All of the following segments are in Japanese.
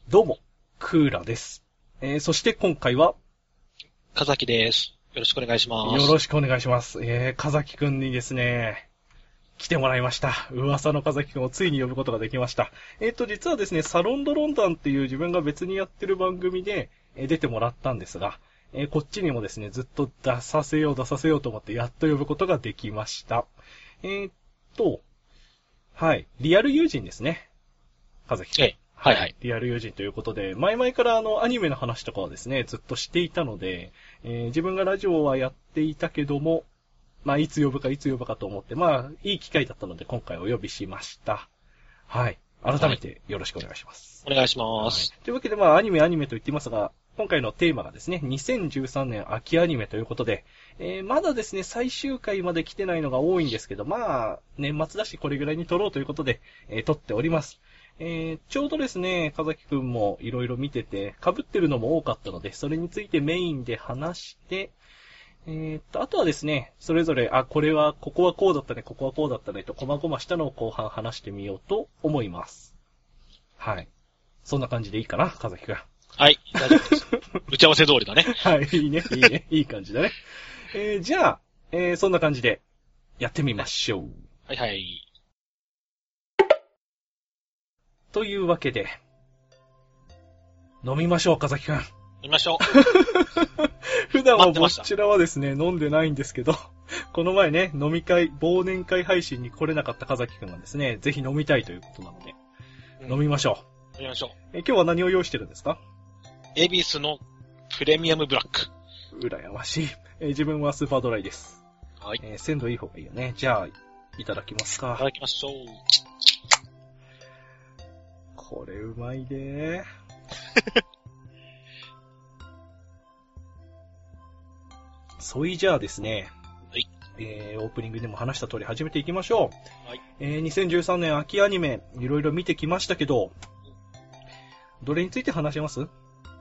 どうも、クーラです。そして今回は、 かざきです。よろしくお願いします。 よろしくお願いします。かざきくんにですね、来てもらいました。噂のかざきくんをついに呼ぶことができました。実はですね、サロンドロンダンっていう自分が別にやってる番組で、出てもらったんですが、こっちにもですね、ずっと出させようと思ってやっと呼ぶことができました。はい、リアル友人ですね。かざきくん。はい。リアル友人ということで、前々からアニメの話とかはですね、ずっとしていたので、自分がラジオはやっていたけども、いつ呼ぶかと思って、いい機会だったので今回お呼びしました。はい。改めてよろしくお願いします。 お願いします。 はい、というわけで、アニメと言っていますが、今回のテーマがですね、2013年秋アニメということで、まだですね、最終回まで来てないのが多いんですけど、年末だしこれぐらいに撮ろうということで、撮っております。ちょうどですね、かざきくんもいろいろ見てて、被ってるのも多かったので、それについてメインで話して、あとはですね、それぞれ、ここはこうだったね、ここはこうだったねと、細々したのを後半話してみようと思います。はい。そんな感じでいいかな、かざきくん。 はい、大丈夫です。打ち合わせ通りだね。 はい、いいね、いい感じだね。じゃあ、そんな感じで、やってみましょう。 はいはい。 というわけで、飲みましょう、かざきくん。 飲みましょう。 普段はこちらはですね、飲んでないんですけど、この前ね、忘年会配信に来れなかったかざきくんがですね、ぜひ飲みたいということなので、飲みましょう。 飲みましょう。 今日は何を用意してるんですか？ 恵比寿のプレミアムブラック。 羨ましい。自分はスーパードライです。 はい。 鮮度いい方がいいよね。じゃあ、いただきますか。 いただきましょう。 これうまいでー。そいじゃあですね。 はい。 オープニングでも話した通り始めていきましょう。はい。 2013年秋アニメ、いろいろ見てきましたけど、どれについて話します？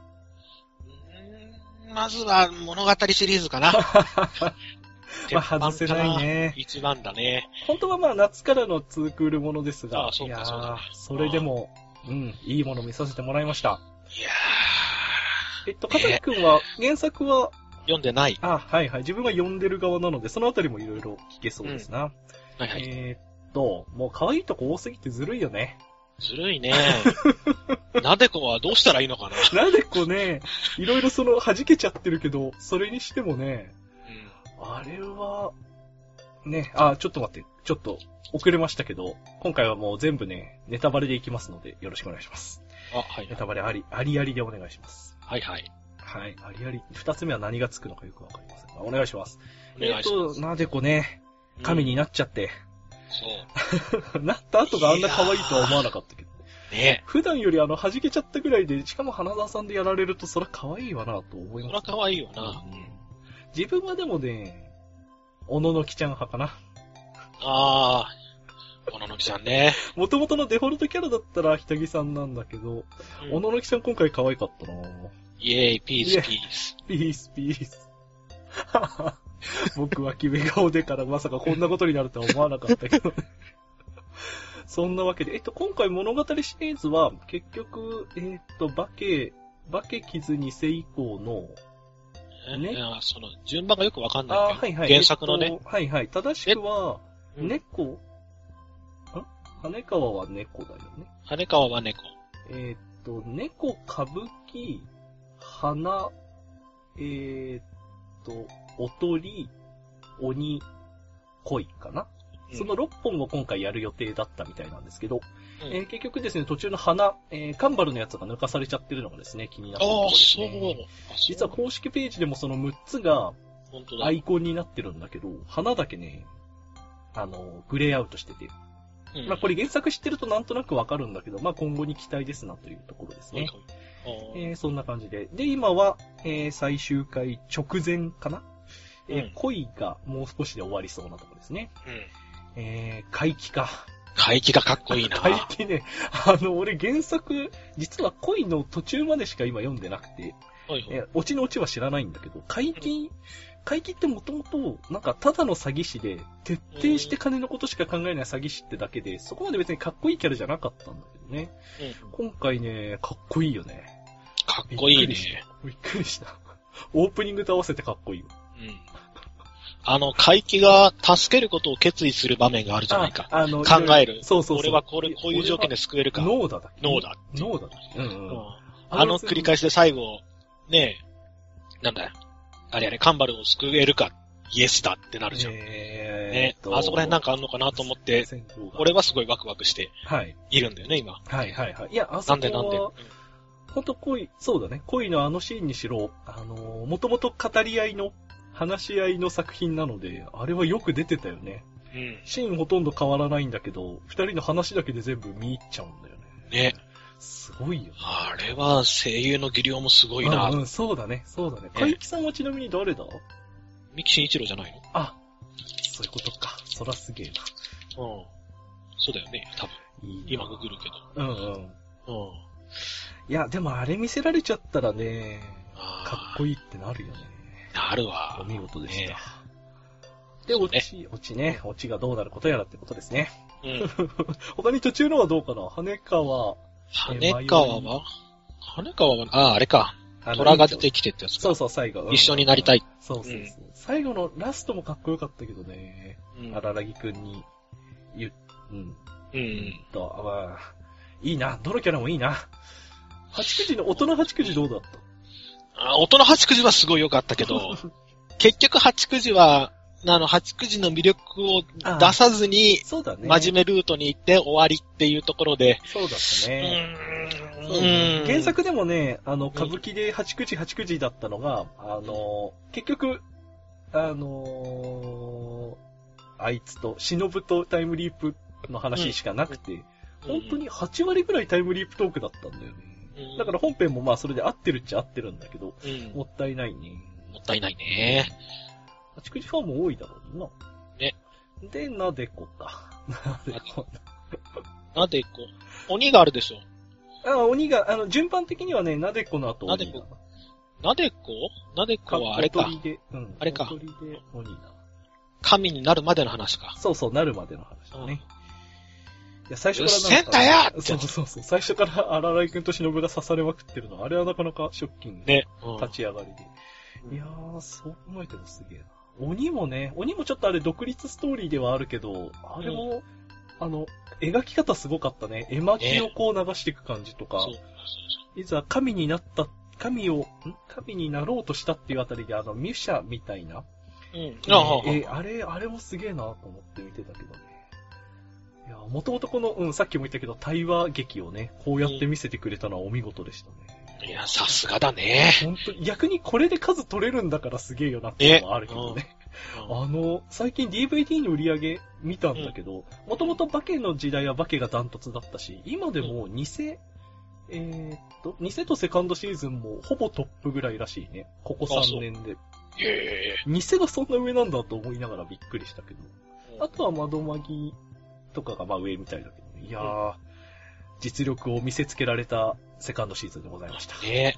まずは物語シリーズかな。 外せないね。 一番だね。 本当は夏からのツークールものですが、 そうかそうだね。 それでも、いいもの見させてもらいました。 いやー。かざきくんは、原作は読んでない。 はいはい。自分は読んでる側なので、そのあたりもいろいろ聞けそうですな。 はいはい。 もう可愛いとこ多すぎてずるいよね。 ずるいね。なでこはどうしたらいいのかな。 なでこね、いろいろ弾けちゃってるけど、それにしてもね、あれは、ね、ちょっと待って、ちょっと遅れましたけど、今回はもう全部ね、ネタバレでいきますので、よろしくお願いします。 はい。 ネタバレありでお願いします。 はいはい。 はい、あり。二つ目は何がつくのかよくわかりませんが、お願いします。 お願いします。 なでこね、神になっちゃって。 そう。 なった後があんな可愛いとは思わなかったけど。 ね。 普段より弾けちゃったぐらいで、しかも花澤さんでやられると、そら可愛いわなと思います。 そら可愛いよな。 自分はでもね、おののきちゃん派かな。 おののきちゃんね。 元々のデフォルトキャラだったら、ひたぎさんなんだけど、おののきちゃん今回可愛かったな。 イェーイ、ピース、ピース。 ピース、ピース。僕は決め顔でからまさかこんなことになるとは思わなかったけどね。そんなわけで、今回物語シリーズは、結局、バケ傷に世以降の、 ね。その、順番がよくわかんないけど。 はいはい。 原作のね。 はいはい。正しくは、猫羽川は猫だよね。 羽川は猫。 猫、歌舞伎、花、おとり、鬼、恋かな、その6本を今回やる予定だったみたいなんですけど、結局ですね、途中の花、カンバルのやつが抜かされちゃってるのがですね、気になってるところですね。実は公式ページでもその6つがアイコンになってるんだけど、花だけね、グレーアウトしてて。これ原作知ってるとなんとなくわかるんだけど、今後に期待ですなというところですね。そんな感じで。で、今は、最終回直前かな、恋がもう少しで終わりそうなところですね。怪奇か。 怪奇がかっこいいな。 怪奇ね。俺原作、実は恋の途中までしか今読んでなくて、オチのオチは知らないんだけど、怪奇怪奇ってもともと、なんかただの詐欺師で、徹底して金のことしか考えない詐欺師ってだけで、そこまで別にかっこいいキャラじゃなかったんだけどね。今回ね、かっこいいよね。 かっこいいね。 びっくりした。オープニングと合わせてかっこいいよ。 怪奇が助けることを決意する場面があるじゃないか。考える。 そう。 俺はこういう条件で救えるか。 ノーだ。 ノーだ。 繰り返しで最後、ねえ、なんだよ。あれカンバルを救えるか、イエスだってなるじゃん。ね、あそこら辺なんかあんのかなと思って、俺はすごいワクワクしているんだよね、今。 いや、あそこはなんでほんとそうだね。恋のあのシーンにしろ、もともと語り合いの、話し合いの作品なので、あれはよく出てたよね。シーンほとんど変わらないんだけど、二人の話だけで全部見入っちゃうんだよね。 ね。 すごいよね。 あれは声優の技量もすごいな。 そうだね。海木さんはちなみに誰だ？ 三木慎一郎じゃないの？ あ、そういうことか。そらすげえな。 そうだよね、多分。いい今ググるけど。 いや、でもあれ見せられちゃったらね、かっこいいってなるよね。 なるわ。 お見事でした。で、オチがどうなることやらってことですね。他に途中のはどうかな？羽川は、あれか。虎が出てきてってやつか。 そう、最後。 一緒になりたい。 そう。最後のラストもかっこよかったけどね。荒木くんにいいな。どのキャラもいいな。大人八九時どうだった？ 大人八九時はすごい良かったけど、結局八九時は、八九時の魅力を出さずに、真面目ルートに行って終わりっていうところで。 そうだったね。原作でもね、歌舞伎で八九時だったのが、結局、あいつと、忍とタイムリープの話しかなくて、本当に8割ぐらいタイムリープトークだったんだよね。だから本編もまあそれで合ってるっちゃ合ってるんだけど、もったいないね。 もったいないね。 八九時ファンも多いだろうな。 ね。 で、なでこか。 なでこ。鬼があるでしょ。 鬼が、順番的にはね、なでこの後鬼だ。 なでこはあれか。あれか。 小鳥で鬼だ。 神になるまでの話か。 そう、なるまでの話だね。いや、最初からセンターやそう。最初から荒井くんと忍が刺されまくってるの。あれはなかなかショッキング。ね。立ち上がりで。いやー、そう思えてもすげえな。鬼もちょっとあれ独立ストーリーではあるけど、あれも、描き方すごかったね。絵巻をこう流していく感じとか、いざ神になろうとしたっていうあたりで、ミュシャみたいな。あれもすげえなと思って見てたけどね。いや、もともとこの、さっきも言ったけど、対話劇をね、こうやって見せてくれたのはお見事でしたね。 いや、さすがだね。 本当に、逆にこれで数取れるんだからすげえよなっていうのはあるけどね。最近 DVD の売り上げ見たんだけど、もともとバケの時代はバケがダントツだったし、今でも偽とセカンドシーズンもほぼトップぐらいらしいね。ここ3年で。偽がそんな上なんだと思いながらびっくりしたけど。あとは窓マギとかがまあ上みたいだけど、ね、いやー、実力を見せつけられたセカンドシーズンでございました。 ねいや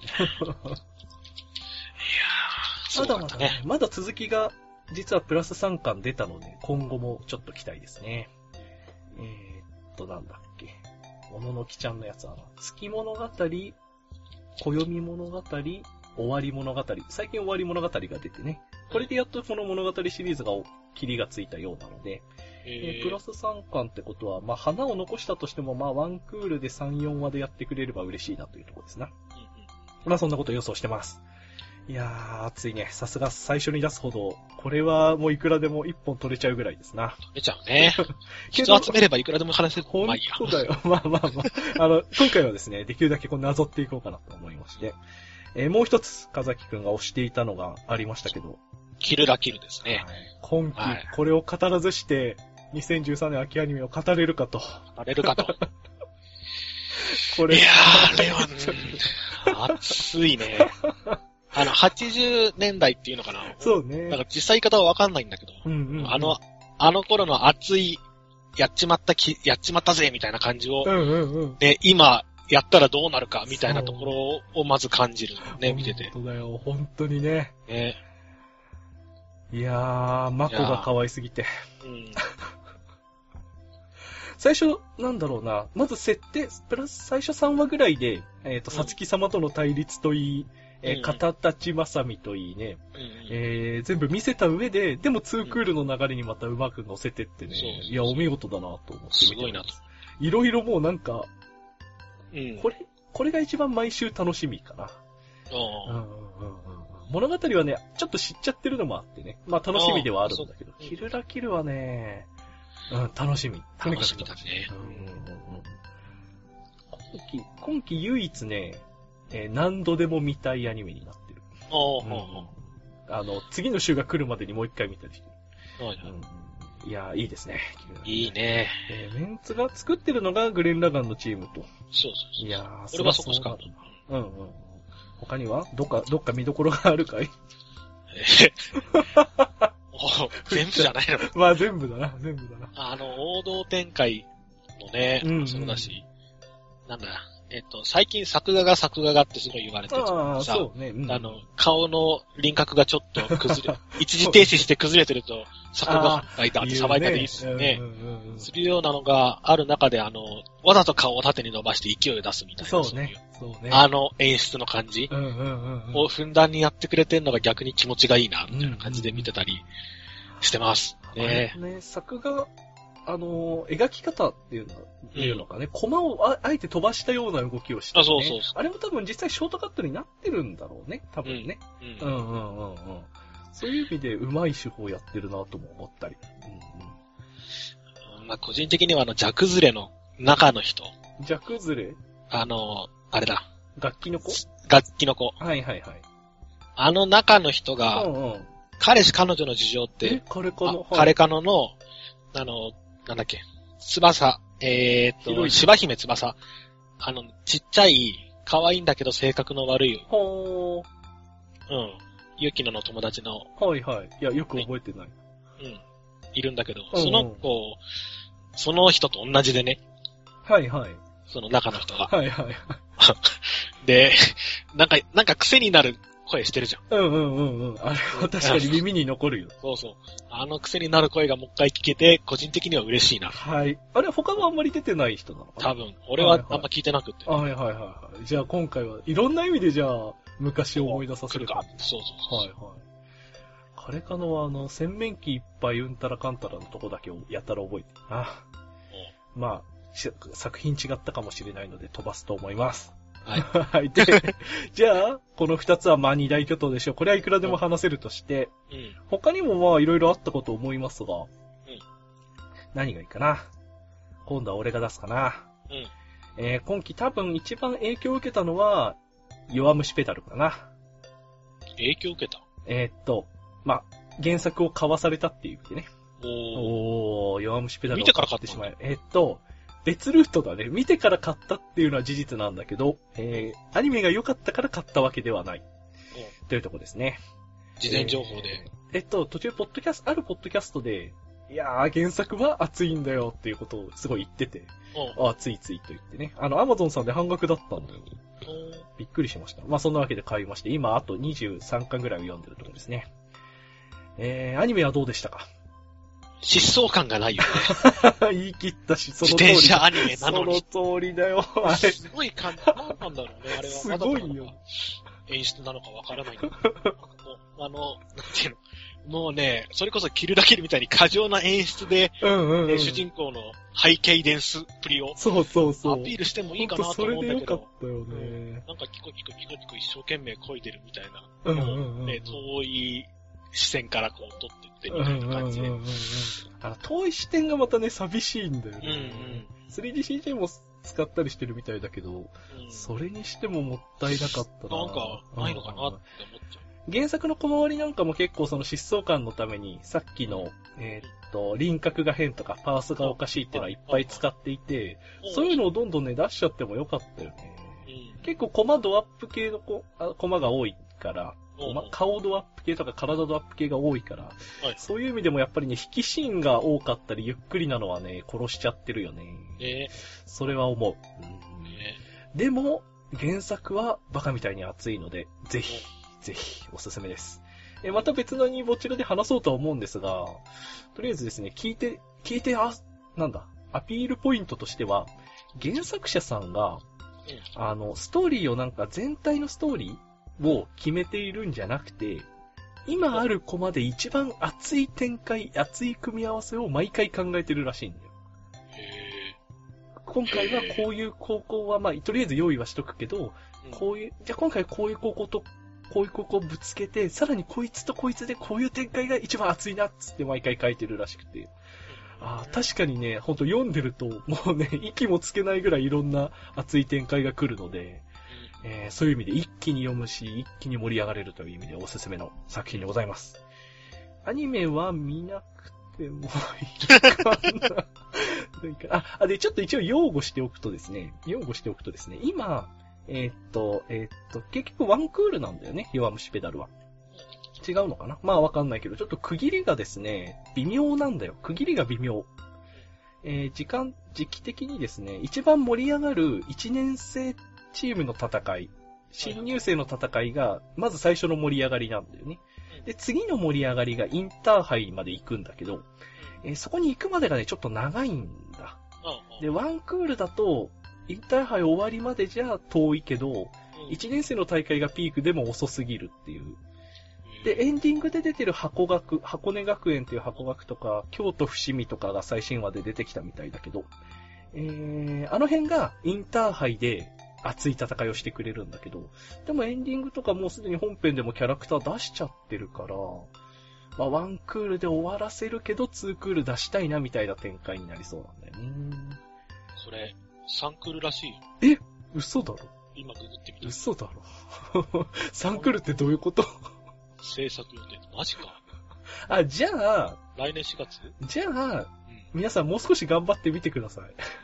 ー、まだまだね、まだ続きが実はプラス3巻出たので、今後もちょっと期待ですね。なんだっけ。もののきちゃんのやつは、月物語、暦物語、終わり物語。最近終わり物語が出てね。これでやっとこの物語シリーズが切りがついたようなので、プラス3巻ってことは、まあ、花を残したとしても、まあ、ワンクールで3、4話でやってくれれば嬉しいなというところですな。まあ、そんなことを予想してます。いやー、熱いね。さすが最初に出すほど、これはもういくらでも1本取れちゃうぐらいですな。 取れちゃうね。人集めればいくらでも話せる。 ほんとだよ。まあ。今回はですね、できるだけこうなぞっていこうかなと思いまして。もう一つ、風木くんが推していたのがありましたけど。 キルラキルですね。 今期、これを語らずして、2013年秋アニメを語れるかと。 語れるかと。 これ。 いやー、あれは、熱いね。80年代っていうのかな。 そうね。 なんか実際方はわかんないんだけど、あの頃の熱い、やっちまったぜみたいな感じを、ね、今、やったらどうなるかみたいなところをまず感じるね、見てて。 本当だよ、本当にね。 いやー、マコが可愛すぎて。 うん。 最初、なんだろうな、まず設定、プラス最初3話ぐらいで、さつき様との対立といい、片立ちまさみといいね、全部見せた上で、でも2クールの流れにまたうまく乗せてってね、いや、お見事だなと思って見てすごいなと。 いろいろもうなんか、これが一番毎週楽しみかな。物語はね、ちょっと知っちゃってるのもあってね、まあ楽しみではあるんだけど、キルラキルはね、楽しみ。 楽しみだね。 今期唯一ね、何度でも見たいアニメになってる。次の週が来るまでにもう一回見たりしてる。いや、いいですね。 いいね。 メンツが作ってるのがグレン・ラガンのチームと。 そう。 いやー、 俺はそこしか。 他にはどっか見どころがあるかい？ 全部じゃないの。 まあ全部だな。 王道展開もね、そうだし、なんだ、最近作画がってすごい言われてるさ、 そうね、 顔の輪郭がちょっと一時停止して崩れてると、作画がいたって騒いだりするようなのがある中で、わざと顔を縦に伸ばして勢いを出すみたいな。 そうね。 演出の感じをふんだんにやってくれてるのが逆に気持ちがいいな、みたいな感じで見てたりしてます。 作画、描き方っていうのかね、コマをあえて飛ばしたような動きをして、ね。 そう。 あれも多分実際ショートカットになってるんだろうね、多分ね。そういう意味で上手い手法やってるなとも思ったり。 まあ個人的にはジャクズレの中の人。 ジャクズレ？ あれだ。 楽器の子。 はい。中の人が、彼女の事情って、彼彼の、なんだっけ、翼、芝姫翼。ちっちゃい、可愛いんだけど性格の悪い。ユキノの友達の。 はい。いや、よく覚えてない。 いるんだけど、その子、その人と同じでね。 はい。 その中の人が。 はい。 で、なんか癖になる声してるじゃん。 あれは確かに耳に残るよ。 そう。癖になる声がもう一回聞けて、個人的には嬉しいな。 はい。あれ他はあんまり出てない人なのかな？ 多分。俺はあんま聞いてなくて。 はい。じゃあ今回はいろんな意味でじゃあ、昔を思い出させるか。 そう。 はい。カレカノは洗面器いっぱいうんたらかんたらのとこだけをやったら覚えてるな。まあ、作品違ったかもしれないので飛ばすと思います。はい。で、じゃあ、この二つはまあ二大巨頭でしょう。これはいくらでも話せるとして、他にもまあいろいろあったこと思いますが、何がいいかな。今度は俺が出すかな。今期多分一番影響を受けたのは、弱虫ペダルかな。 影響を受けた？ まあ、原作を買わされたっていう意味でね。弱虫ペダルを買ってしまう。別ルートだね。見てから買ったっていうのは事実なんだけど、アニメが良かったから買ったわけではない。というとこですね。 事前情報で。 途中あるポッドキャストで、いやー、原作は熱いんだよっていうことをすごい言ってて、ついと言ってね。アマゾンさんで半額だったんだよ。びっくりしました。まあ、そんなわけで買いまして、今あと23巻ぐらいを読んでるところですね。アニメはどうでしたか？ 疾走感がないよね。 言い切ったし、その通り。 自転車アニメなのに。 その通りだよ。あれ。 すごい感じ。何なんだろうね、あれは。 すごいよ。 演出なのかわからないんだけど。なんていうの。もうね、それこそキルラキルみたいに過剰な演出で、主人公の背景伝すっぷりを、 そう。 アピールしてもいいかなと思うんだけど。 それでよかったよね。 なんかキコキコ一生懸命漕いでるみたいな。遠い視線からこう撮ってってみたいな感じで。 遠い視点がまたね、寂しいんだよね。3DCG も使ったりしてるみたいだけど、それにしてももったいなかったな。 なんか、ないのかなって思っちゃう。 原作の小回りなんかも結構その疾走感のために、さっきの、輪郭が変とかパースがおかしいっていうのはいっぱい使っていて、そういうのをどんどんね、出しちゃってもよかったよね。結構コマドアップ系のコマが多いから、顔ドアップ系とか体ドアップ系が多いから、そういう意味でもやっぱりね、引きシーンが多かったりゆっくりなのはね、殺しちゃってるよね。それは思う。でも、原作はバカみたいに熱いので、ぜひおすすめです。 また別のにぼちらで話そうとは思うんですが、とりあえずですね、聞いて、アピールポイントとしては、原作者さんが、ストーリーをなんか全体のストーリーを決めているんじゃなくて、今あるコマで一番熱い展開、熱い組み合わせを毎回考えてるらしいんだよ。今回はこういう高校は、まあ、とりあえず用意はしとくけど、じゃあ今回こういう高校と、こういう高校をぶつけて、さらにこいつとこいつでこういう展開が一番熱いなっつって毎回書いてるらしくて。確かにね、ほんと読んでると、もうね、息もつけないぐらいいろんな熱い展開が来るので、そういう意味で一気に読むし、一気に盛り上がれるという意味でおすすめの作品でございます。アニメは見なくてもいいかな。で、ちょっと一応擁護しておくとですね、今、結局ワンクールなんだよね、弱虫ペダルは。違うのかな？まあわかんないけど、ちょっと区切りがですね、微妙なんだよ。区切りが微妙。時期的にですね、一番盛り上がる1年生チームの戦い、新入生の戦いが、まず最初の盛り上がりなんだよね。で、次の盛り上がりがインターハイまで行くんだけど、そこに行くまでがね、ちょっと長いんだ。で、ワンクールだと、インターハイ終わりまでじゃ遠いけど、1年生の大会がピークでも遅すぎるっていう。で、エンディングで出てる箱根学園っていう箱学とか、京都伏見とかが最新話で出てきたみたいだけど、あの辺がインターハイで熱い戦いをしてくれるんだけど、でもエンディングとかもうすでに本編でもキャラクター出しちゃってるから、まあワンクールで終わらせるけどツークール出したいなみたいな展開になりそうなんだよね。 それ、3クールらしいよ。 嘘だろ？ 今ググってみた。 嘘だろ3クールってどういうこと？ 制作予定。マジか。 じゃあ、 来年4月？ じゃあ、皆さんもう少し頑張ってみてください。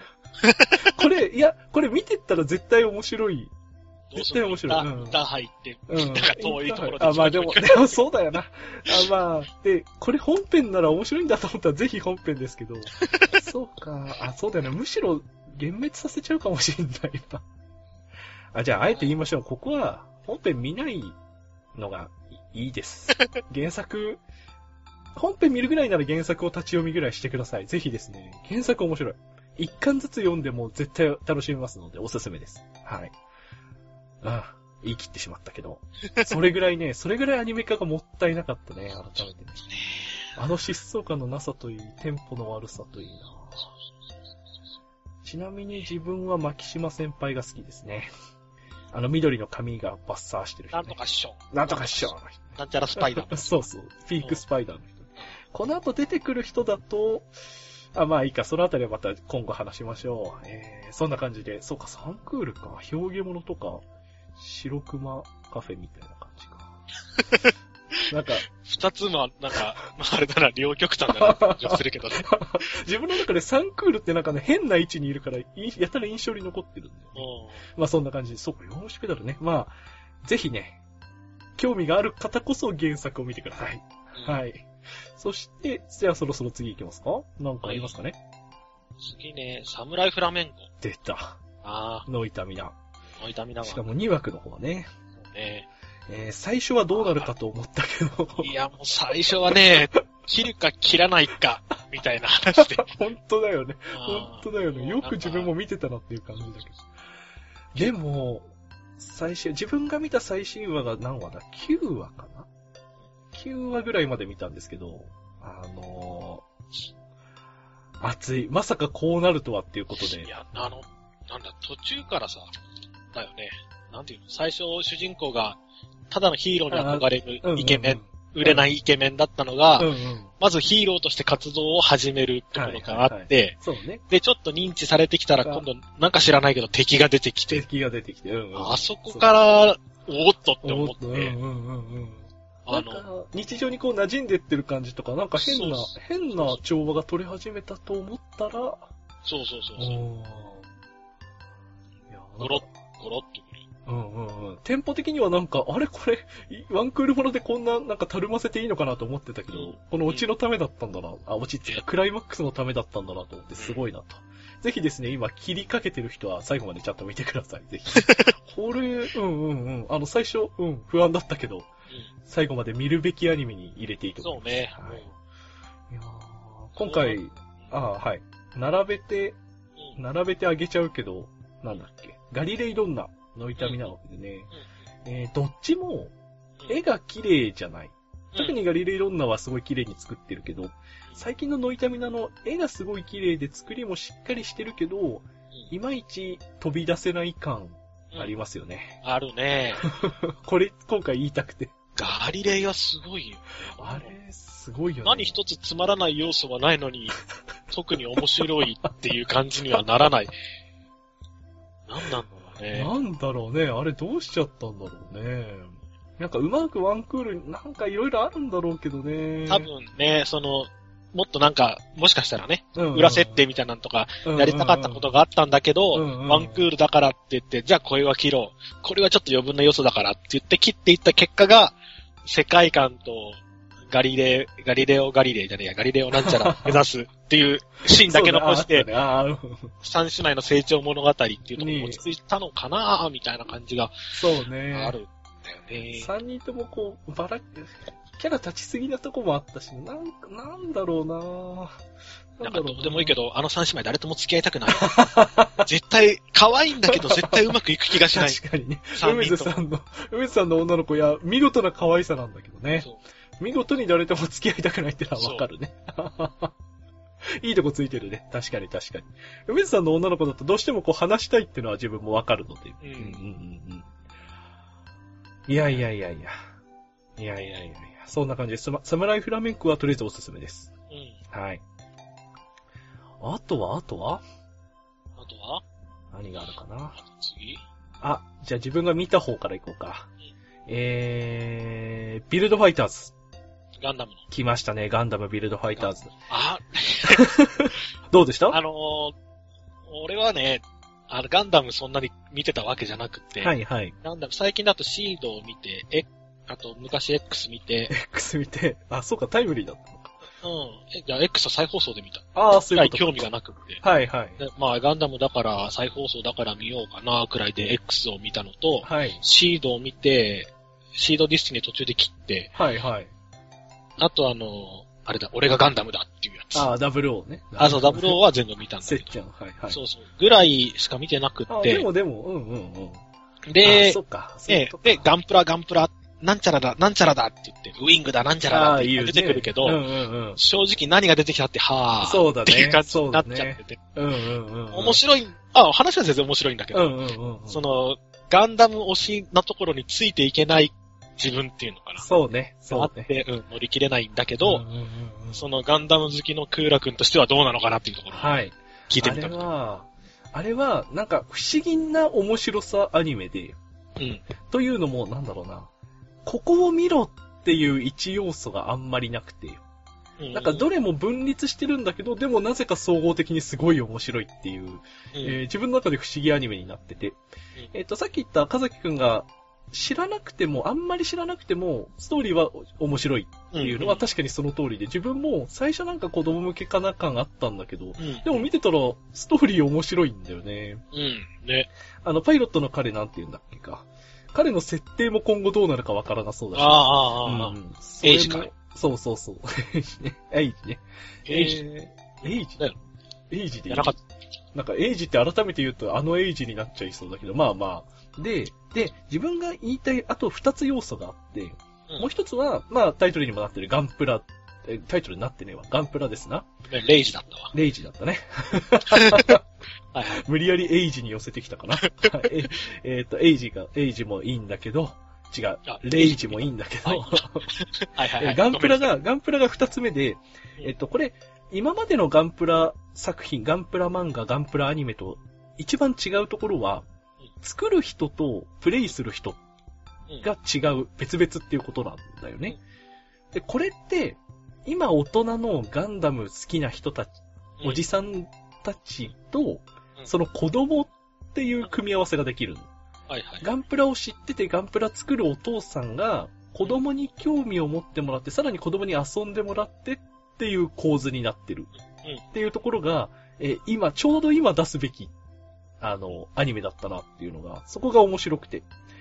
これ見てったら絶対面白い。絶対面白い。 インターハイって、なんか遠いところで。 まあでもそうだよな。で、これ本編なら面白いんだと思ったらぜひ本編ですけど。そうか。そうだよね。むしろ、幻滅させちゃうかもしれないな。じゃあ、あえて言いましょう。ここは、本編見ないのがいいです。原作、本編見るぐらいなら原作を立ち読みぐらいしてください。ぜひですね。原作面白い。一巻ずつ読んでも絶対楽しめますのでおすすめです。はい。言い切ってしまったけど。それぐらいアニメ化がもったいなかったね、改めてね。疾走感のなさといい、テンポの悪さといいな。ちなみに自分は牧島先輩が好きですね。緑の髪がバッサーしてる人、ね。 なんとか師匠。 なんちゃらスパイダー。 そう。ピークスパイダーの人。この後出てくる人だと、まあいいか、そのあたりはまた今後話しましょう。そんな感じで、そうか、サンクールか、表現物とか、白熊カフェみたいな感じか。なんか、 二つも、なんか、あれだな、両極端だなって感じがするけどね。 自分の中でサンクールってなんかね、変な位置にいるから、やたら印象に残ってるんだよね。まあそんな感じで、そうか、弱虫ペダルね。まあ、ぜひね、興味がある方こそ原作を見てください。はい。そして、じゃあそろそろ次行きますか？なんかありますかね？ 次ね、サムライフラメンコ。 出た。ノイタミナ。しかも2枠の方ね。 ね。 最初はどうなるかと思ったけど。 いや、もう最初はね、切るか切らないか、みたいな話で。 本当だよね。よく自分も見てたなっていう感じだけど。でも、自分が見た最新話が何話だ？ 9 話かな？ 9 話ぐらいまで見たんですけど、熱い。まさかこうなるとはっていうことで。 いや、なんだ、途中からさ、だよね。なんていうの？最初主人公が、ただのヒーローに憧れるイケメン、売れないイケメンだったのが、まずヒーローとして活動を始めるところがあって、 そうね。 で、ちょっと認知されてきたら今度、なんか知らないけど敵が出てきて、あそこから、おーっとって思って、 なんか、日常にこう馴染んでってる感じとか、なんか変な調和が取れ始めたと思ったら、 そう。ゴロッとくる。 テンポ的にはなんか、これ、ワンクールものでこんな、なんかたるませていいのかなと思ってたけど、このオチのためだったんだな。オチっていうか、クライマックスのためだったんだなと思って、すごいなと。ぜひですね、今切りかけてる人は最後までちゃんと見てください。ぜひ。これ、最初、不安だったけど、 最後まで見るべきアニメに入れていいと思います。 そうね。 はい、いや今回、はい。並べてあげちゃうけど、なんだっけ。ガリレイドンナの痛みなわけでね。どっちも、絵が綺麗じゃない。特にガリレイドンナはすごい綺麗に作ってるけど、最近のノイタミナの絵がすごい綺麗で作りもしっかりしてるけど、いまいち飛び出せない感ありますよね。 あるね。 これ、今回言いたくて。 ガリレイはすごいよ。 あれ、すごいよね。 何一つつまらない要素はないのに、特に面白いっていう感じにはならない。なんなんだろうね。 なんだろうね。あれどうしちゃったんだろうね。なんかうまくワンクール、なんかいろいろあるんだろうけどね。 多分ね、もっとなんか、もしかしたらね、裏設定みたいなのとか、やりたかったことがあったんだけど、ワンクールだからって言って、じゃあこれは切ろう。これはちょっと余分な要素だからって言って切っていった結果が、世界観とガリレオなんちゃら目指すっていうシーンだけ残して、三姉妹の成長物語っていうところに落ち着いたのかなみたいな感じが、 そうね。 あるんだよね。 三人ともこう、キャラ立ちすぎなとこもあったし、なんだろうななんかどうでもいいけど、あの三姉妹誰とも付き合いたくない。絶対、可愛いんだけど絶対うまくいく気がしない。 確かにね。梅津さんの女の子や、見事な可愛さなんだけどね。見事に誰とも付き合いたくないってのはわかるね。いいとこついてるね。確かに。梅津さんの女の子だとどうしてもこう話したいっていうのは自分もわかるので。いや。そんな感じです。サムライフラメンコはとりあえずおすすめです。はい。あとは何があるかな。 次じゃあ自分が見た方からいこうか。ビルドファイターズ。 ガンダムの。 来ましたね、ガンダムビルドファイターズ。どうでした？ 俺はね、ガンダムそんなに見てたわけじゃなくて。 はいはい。 ガンダム、最近だとシードを見て、あと昔 X 見て。 そうか、タイムリーだったのか。 じゃあ X は再放送で見た。 そういうこと。 興味がなくて。 はい。 でガンダムだから、再放送だから見ようかな、くらいで X を見たのと、 はい。 シードを見て、シードディスティニー途中で切って、 はい。 あとあれだ、俺がガンダムだっていうやつ。 00ね。 そう、00は全部見たんだけど。 せっちゃん、はい。 そう。ぐらいしか見てなくって。 でも、 で、 そっか。 で、ガンプラ、なんちゃらだって言って、ウィングだ、なんちゃらだって出てくるけど、正直何が出てきたって、 そうだね。 っていう感じになっちゃってて。面白い、話は全然面白いんだけど、ガンダム推しなところについていけない自分っていうのかな。 そうね。 あって、乗り切れないんだけど、ガンダム好きのクーラ君としてはどうなのかなっていうところを聞いてみた。 あれは、なんか不思議な面白さアニメで、というのも、なんだろうな、ここを見ろっていう一要素があんまりなくて、なんかどれも分立してるんだけど、でもなぜか総合的にすごい面白いっていう、自分の中で不思議アニメになってて、さっき言った赤崎くんがあんまり知らなくても、ストーリーは面白いっていうのは確かにその通りで、自分も最初なんか子供向けかな感あったんだけど、でも見てたらストーリー面白いんだよね。 ね。 パイロットの彼なんて言うんだっけか。彼の設定も今後どうなるかわからなそうだし。 エイジか。 そう。エイジね。エイジだよ。 エイジでいい。なんかエイジって改めて言うとエイジになっちゃいそうだけど、で、自分が言いたい、あと2つ要素があって、もう一つは、タイトルにもなってるガンプラ、タイトルになってねえわ。ガンプラですな。 レイジだったわ。 レイジだったね。無理やりエイジに寄せてきたかな。エイジもいいんだけど、違う。レイジもいいんだけど、ガンプラが2つ目で、これ、今までのガンプラ作品、ガンプラ漫画、ガンプラアニメと一番違うところは、作る人とプレイする人が違う、別々っていうことなんだよね。で、これって、今大人のガンダム好きな人たち、おじさんたちと、その子供っていう組み合わせができる。ガンプラを知っててガンプラ作るお父さんが、子供に興味を持ってもらって、さらに子供に遊んでもらってっていう構図になってる。っていうところが、ちょうど今出すべき、アニメだったなっていうのが、そこが面白くて。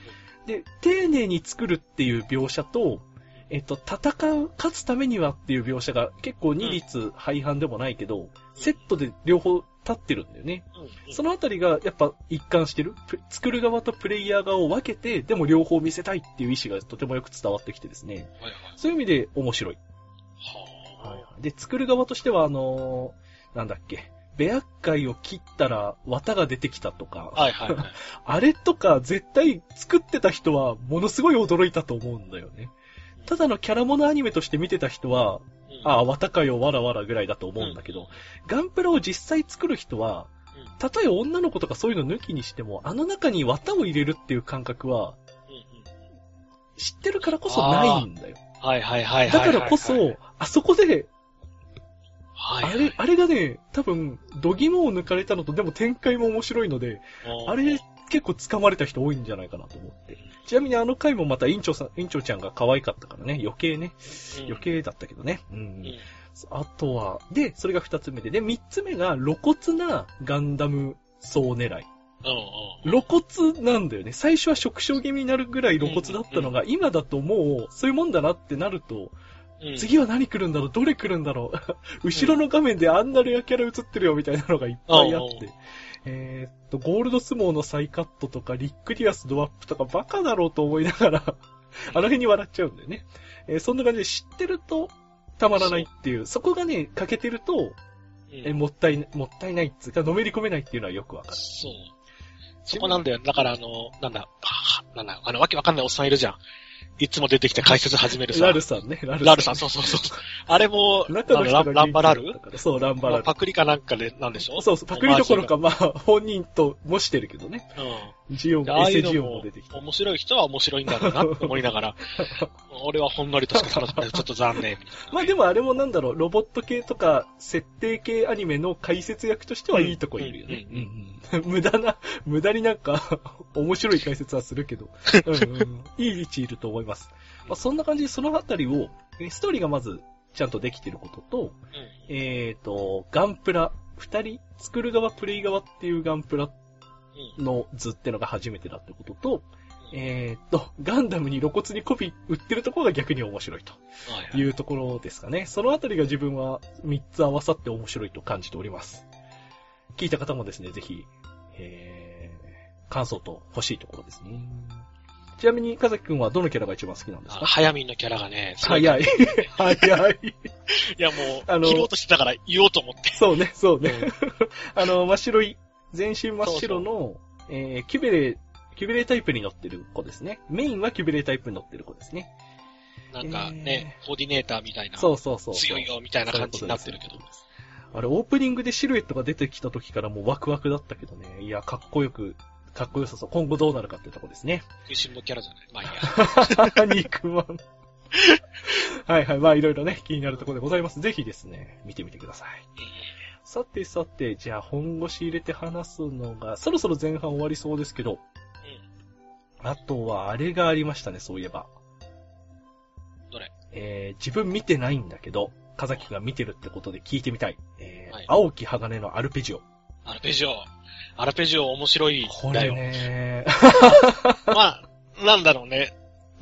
で、丁寧に作るっていう描写と、勝つためにはっていう描写が結構二律背反でもないけど、セットで両方立ってるんだよね。そのあたりがやっぱ一貫してる。作る側とプレイヤー側を分けて、でも両方見せたいっていう意思がとてもよく伝わってきてですね。そういう意味で面白い。で、作る側としてはなんだっけ。ベアッ貝を切ったら綿が出てきたとか。あれとか絶対作ってた人はものすごい驚いたと思うんだよね。ただのキャラモノアニメとして見てた人は、綿かよわらわらぐらいだと思うんだけど、ガンプラを実際作る人は、たとえ女の子とかそういうの抜きにしても、あの中に綿を入れるっていう感覚は、知ってるからこそないんだよ。だからこそ、あそこで、あれがね、多分、度肝を抜かれたのと、でも展開も面白いので、あれ結構掴まれた人多いんじゃないかなと思って。ちなみにあの回もまた委員長ちゃんが可愛かったからね、余計だったけどね。あとは、で、それが二つ目で、三つ目が露骨なガンダム層狙い。露骨なんだよね。最初は縮小気味になるぐらい露骨だったのが、今だともう、そういうもんだなってなると、次は何来るんだろう、どれ来るんだろう。後ろの画面であんなレアキャラ映ってるよみたいなのがいっぱいあって。ゴールド相撲のサイカットとか、リックリアスドワップとかバカだろうと思いながら、あの辺に笑っちゃうんだよね。そんな感じで知ってるとたまらないっていう、そこがね、欠けてると、もったいないっつうか、のめり込めないっていうのはよくわかる。 そこなんだよ。だからわけわかんないおっさんいるじゃん。いつも出てきて解説始めるさ。 ラルさんね。 ラルさん、そう。あれも、ランバラルそう、ランバラル。 パクリかなんかで、なんでしょそう、パクリどころか、本人と模してるけどね。ジオン、エセジオンも出てきて。 面白い人は面白いんだろうなって思いながら、俺はほんのりとしか楽しめない。ちょっと残念。 でもあれもロボット系とか、設定系アニメの解説役としてはいいとこいるよね。無駄になんか、面白い解説はするけど、いい位置いると思います。そんな感じで、そのあたりを、ストーリーがまず、ちゃんとできてることと、ガンプラ、二人、作る側、プレイ側っていうガンプラの図ってのが初めてだってことと、ガンダムに露骨にコピー売ってるところが逆に面白いというところですかね。そのあたりが自分は3つ合わさって面白いと感じております。聞いた方もですね、ぜひ、感想と欲しいところですね。ちなみに、かざきくんはどのキャラが一番好きなんですか？ 早見のキャラがね、 早い。いやもう、切ろうとしてたから言おうと思って。 そうね。真っ白い、全身真っ白の、キュベレタイプに乗ってる子ですね。メインはキュベレタイプに乗ってる子ですね。 なんかね、コーディネーターみたいな。 そう。 強いよみたいな感じになってるけど。 あれ、オープニングでシルエットが出てきた時からもうワクワクだったけどね。いや、かっこよさそう。今後どうなるかってとこですね。 食いしん坊キャラじゃない。まあいいや。 肉まん。はい。いろいろね、気になるところでございます。ぜひですね、見てみてください。さて、じゃあ本腰入れて話すのが、そろそろ前半終わりそうですけど、あとはあれがありましたね、そういえば。 どれ？ 自分見てないんだけど、かざきが見てるってことで聞いてみたい。青木鋼のアルペジオ。アルペジオ面白いんだよ。 これねなんだろうね。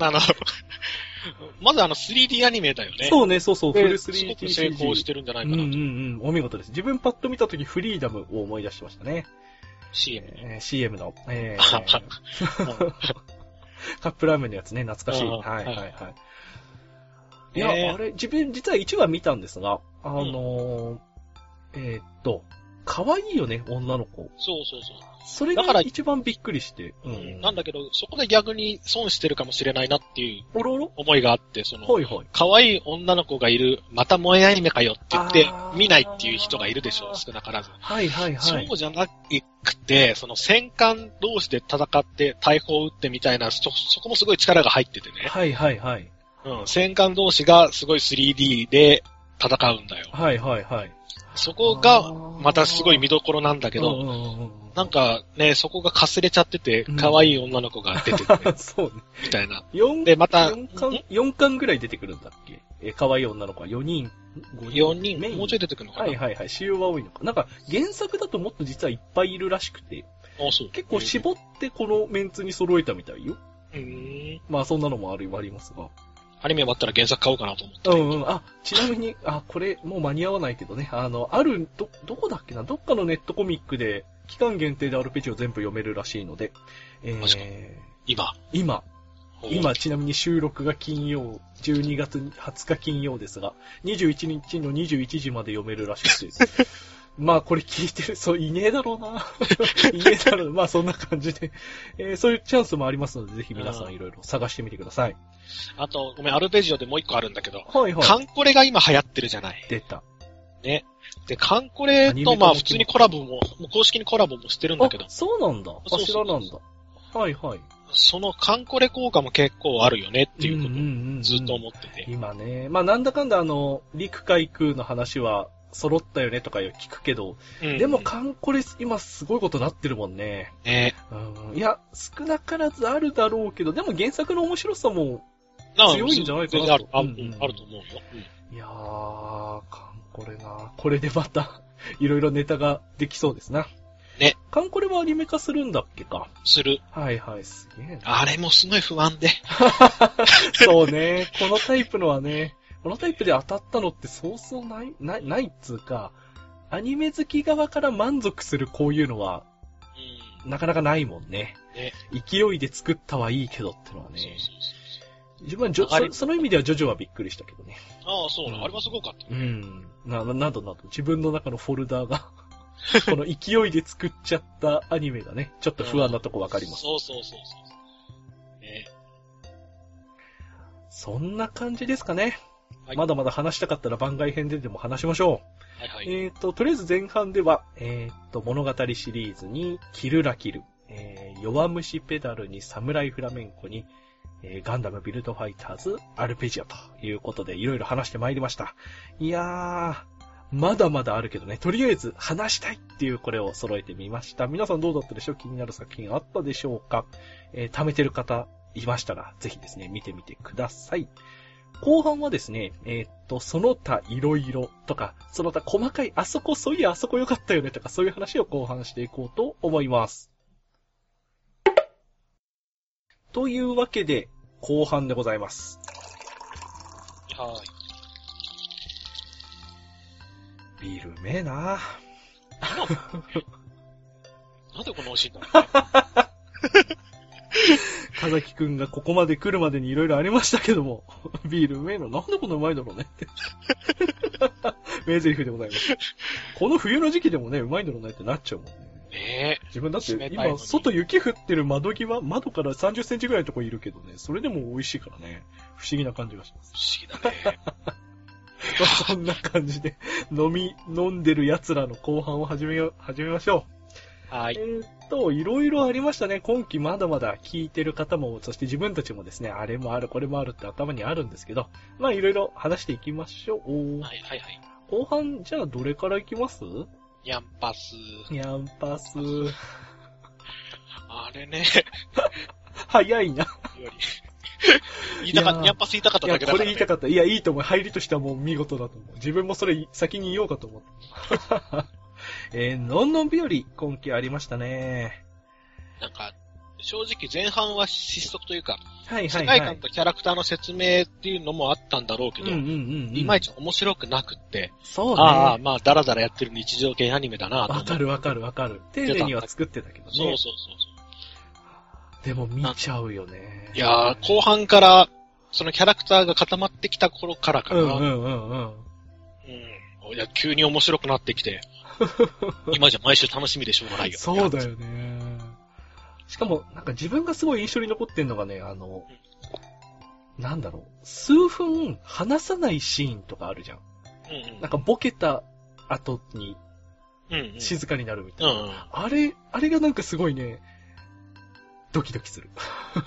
まず3D アニメだよね。 そうね、フル 3D。 すごく成功してるんじゃないかなと。 お見事です。自分パッと見たときフリーダムを思い出してましたね。 CM の。カップラーメンのやつね、懐かしい。はい。いや、あれ、自分実は1話見たんですが、可愛いよね、女の子。 そう。 それが一番びっくりして。 なんだけど、そこで逆に損してるかもしれないなっていう思いがあって、可愛い女の子がいる、また萌えアニメかよって言って、見ないっていう人がいるでしょう、少なからず。そうじゃなくて、戦艦同士で戦って大砲を撃ってみたいな、そこもすごい力が入っててね。戦艦同士がすごい 3D で戦うんだよ。そこが、またすごい見どころなんだけど、なんかね、そこがかすれちゃってて、可愛い女の子が出てて、 そうね。 みたいな。 で、また、4巻ぐらい出てくるんだっけ？可愛い女の子は4人、 5人、もうちょい出てくるのかな？ 主要は多いのか。なんか、原作だともっと実はいっぱいいるらしくて、結構絞ってこのメンツに揃えたみたいよ。 まあそんなのもありますが。 アニメ終わったら原作買おうかなと思って。 あ、ちなみに、これもう間に合わないけどね、どこだっけな、どっかのネットコミックで、期間限定で RPG を全部読めるらしいので、今、ちなみに収録が金曜、12月20日金曜ですが、21日の21時まで読めるらしくて、まあこれ聞いてる、いねえだろうな。いねえだろうな。まあそんな感じで、そういうチャンスもありますので、ぜひ皆さんいろいろ探してみてください。 あと、ごめん、アルペジオでもう一個あるんだけど、 はいはい。 カンコレが今流行ってるじゃない。 出た。 ね。で、カンコレとまあ普通にコラボもう公式にコラボもしてるんだけど。 そうなんだ。知らなんだ。はいはい。 そのカンコレ効果も結構あるよねっていうことをずっと思ってて。 今ね。まあなんだかんだ陸海空の話は揃ったよねとか聞くけど、でもカンコレ今すごいことなってるもんね。 ね。 いや、少なからずあるだろうけど、でも原作の面白さも強いんじゃないかなと。 あると思うよ。 いやー、カンコレな。これでまたいろいろネタができそうですな。 ね。 カンコレはアニメ化するんだっけか。 する。 はいはい、すげえな。 あれもすごい不安で。 そうね。このタイプのはね、このタイプで当たったのってそうそうないっつうか、アニメ好き側から満足するこういうのは、なかなかないもんね。勢いで作ったはいいけどってのはね。自分はその意味ではジョジョはびっくりしたけどね。 ああ、そうな。あれはすごかった。 など、自分の中のフォルダーが、この勢いで作っちゃったアニメがね、ちょっと不安なとこわかります。 そう。ね。 そんな感じですかね。 はい、 まだまだ話したかったら番外編ででも話しましょう。はいはい。 とりあえず前半では、物語シリーズに、キルラキル、弱虫ペダルにサムライフラメンコに、ガンダムビルドファイターズ、アルペジオということでいろいろ話してまいりました。いやー、まだまだあるけどね、とりあえず話したいっていうこれを揃えてみました。皆さんどうだったでしょう？気になる作品あったでしょうか？貯めてる方いましたら、ぜひですね、見てみてください。後半はですね、その他いろいろとか、その他細かい、そういやあそこ良かったよねとか、そういう話を後半していこうと思います。というわけで、後半でございます。 はい。 ビールうめえななんでこんな美味しいんだろうね。 かざきくんがここまで来るまでにいろいろありましたけども、ビールうめえのなんでこんなうまいだろうねって。名台詞でございます。この冬の時期でもね、うまいんだろうねってなっちゃうもんね。 ねえ。 自分だって今、外雪降ってる窓から30センチぐらいのとこいるけどね、それでも美味しいからね、不思議な感じがします。 不思議だね。 まあ、そんな感じで、飲んでる奴らの後半を始めましょう。 はい。 いろいろありましたね。今期まだまだ聞いてる方も、そして自分たちもですね、あれもある、これもあるって頭にあるんですけど、まあいろいろ話していきましょう。 はいはいはい。 後半、じゃあどれからいきます？ ニャンパス。あれね。 早いな。 ニャンパス言いたかっただけだから、ね。 これ言いたかった。いや、いいと思う。入りとしてはもう見事だと思う。自分もそれ先に言おうかと思った。のんのん日和、今期ありましたね。 なんか、正直前半は失速というか、 はいはいはい、 世界観とキャラクターの説明っていうのもあったんだろうけど、いまいち面白くなくって、 そうね。 まあ、だらだらやってる日常系アニメだなと思って。 わかる。丁寧には作ってたけどね。 そう。 でも見ちゃうよね。 いやー、後半から、そのキャラクターが固まってきた頃からかな。いや、急に面白くなってきて、今じゃ毎週楽しみでしょうがないよ。 そうだよね。しかも、なんか自分がすごい印象に残ってんのがね、なんだろう、数分話さないシーンとかあるじゃん。なんかボケた後に、静かになるみたいな。あれがなんかすごいね、ドキドキする。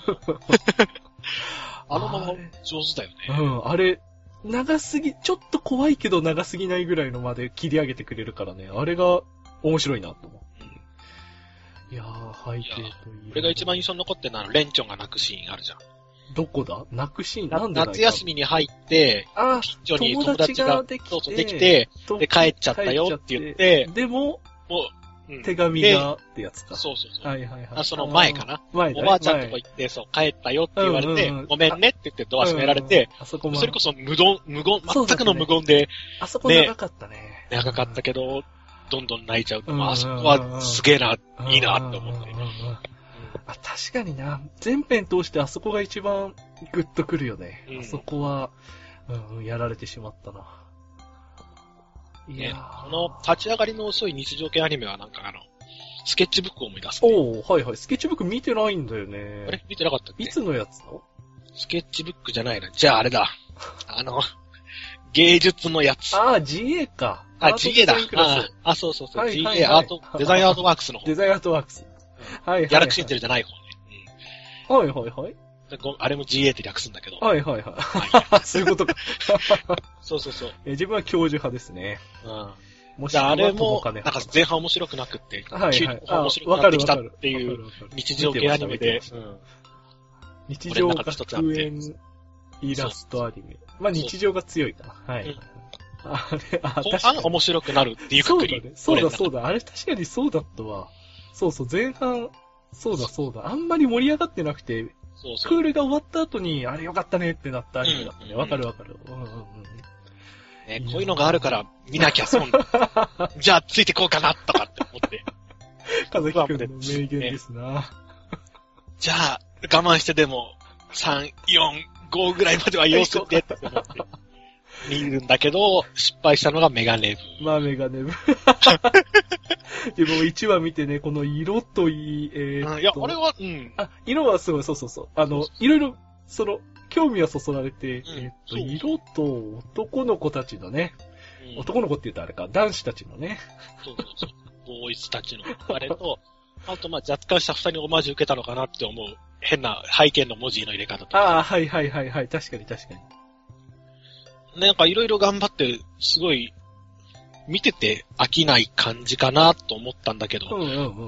あのまま上手だよね。 あれ、ちょっと怖いけど長すぎないぐらいのまで切り上げてくれるからね、あれが面白いなと思う。いやー、背景といい。 俺が一番印象に残ってるのは、レンチョンが泣くシーンあるじゃん。 どこだ？泣くシーンなんで泣いた？ 夏休みに入って、近所に友達ができて、で、帰っちゃったよって言って、 でも、 も手紙がってやつか。 そうそうそう。 はいはいはい。 その前かな。 前だね。 おばあちゃんとこ行って、そう、帰ったよって言われて、ごめんねって言ってドア閉められて、それこそ無言、全くの無言で、 あそこ長かったね。 長かったけど、どんどん泣いちゃうと、あそこはすげえな、いいなって思って。 確かにな。全編通してあそこが一番グッとくるよね。あそこは、やられてしまったな。 この立ち上がりの遅い日常系アニメはなんかスケッチブックを思い出す、 ね。はいはい。スケッチブック見てないんだよね。 あれ見てなかったっけ？ いつのやつの？ スケッチブックじゃないな。じゃああれだ。芸術のやつ。 GA か。 GA だ。そうそうそう。GA アート、デザインアートワークスの方。 デザインアートワークス。はい。 ギャラクシーエンジェルじゃない方ね。 はいはいはい。 あれも GA って略すんだけど。 はいはいはい。そういうことか。 そうそうそう。 自分は教授派ですね。 もしあれも、なんか前半面白くなくって、急に面白くなってきたっていう日常系アニメで。 日常学園イラストアニメ。まあ日常が強いかな。はい。 後半面白くなるっていうくくり。 そうだ。あれ確かにそうだったわ。そうそう、前半、そうだ。あんまり盛り上がってなくて、クールが終わった後に、あれよかったねってなったアニメだったね。わかる。 ね、こういうのがあるから見なきゃ損。じゃあついてこうかなとかって思って。 風木くんの名言ですな。 じゃあ我慢してでも3、4、5ぐらいまでは要すってって思って見るんだけど、失敗したのがメガネブ。 メガネブ。でも1話見てね、この色といい、 いや、俺は、 色はすごい、そう。いろいろ、興味はそそられて、色と男の子たちのね、男の子って言うとあれか、男子たちのね。 そう。ボーイズたちのあれと、あと若干した二人オマージュ受けたのかなって思う、変な背景の文字の入れ方とか。 はい。確かに。 なんかいろいろ頑張って、すごい、見てて飽きない感じかなと思ったんだけど。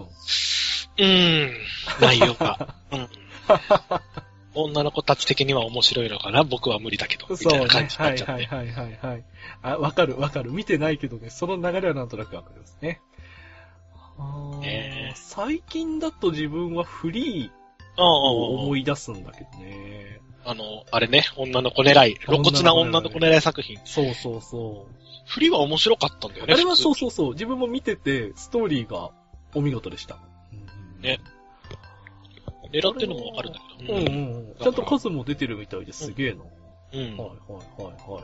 内容が。女の子たち的には面白いのかな、僕は無理だけど。みたいな感じになっちゃって。 はい。わかる。見てないけどね、その流れはなんとなくわかりますね。最近だと自分はフリーを思い出すんだけどね。 あれね、女の子狙い。露骨な女の子狙い作品。 そう。 フリーは面白かったんだよね。 あれはそう。自分も見てて、ストーリーがお見事でした。 ね。狙ってるのもわかるんだけど。 ちゃんと数も出てるみたいですげえな。はい。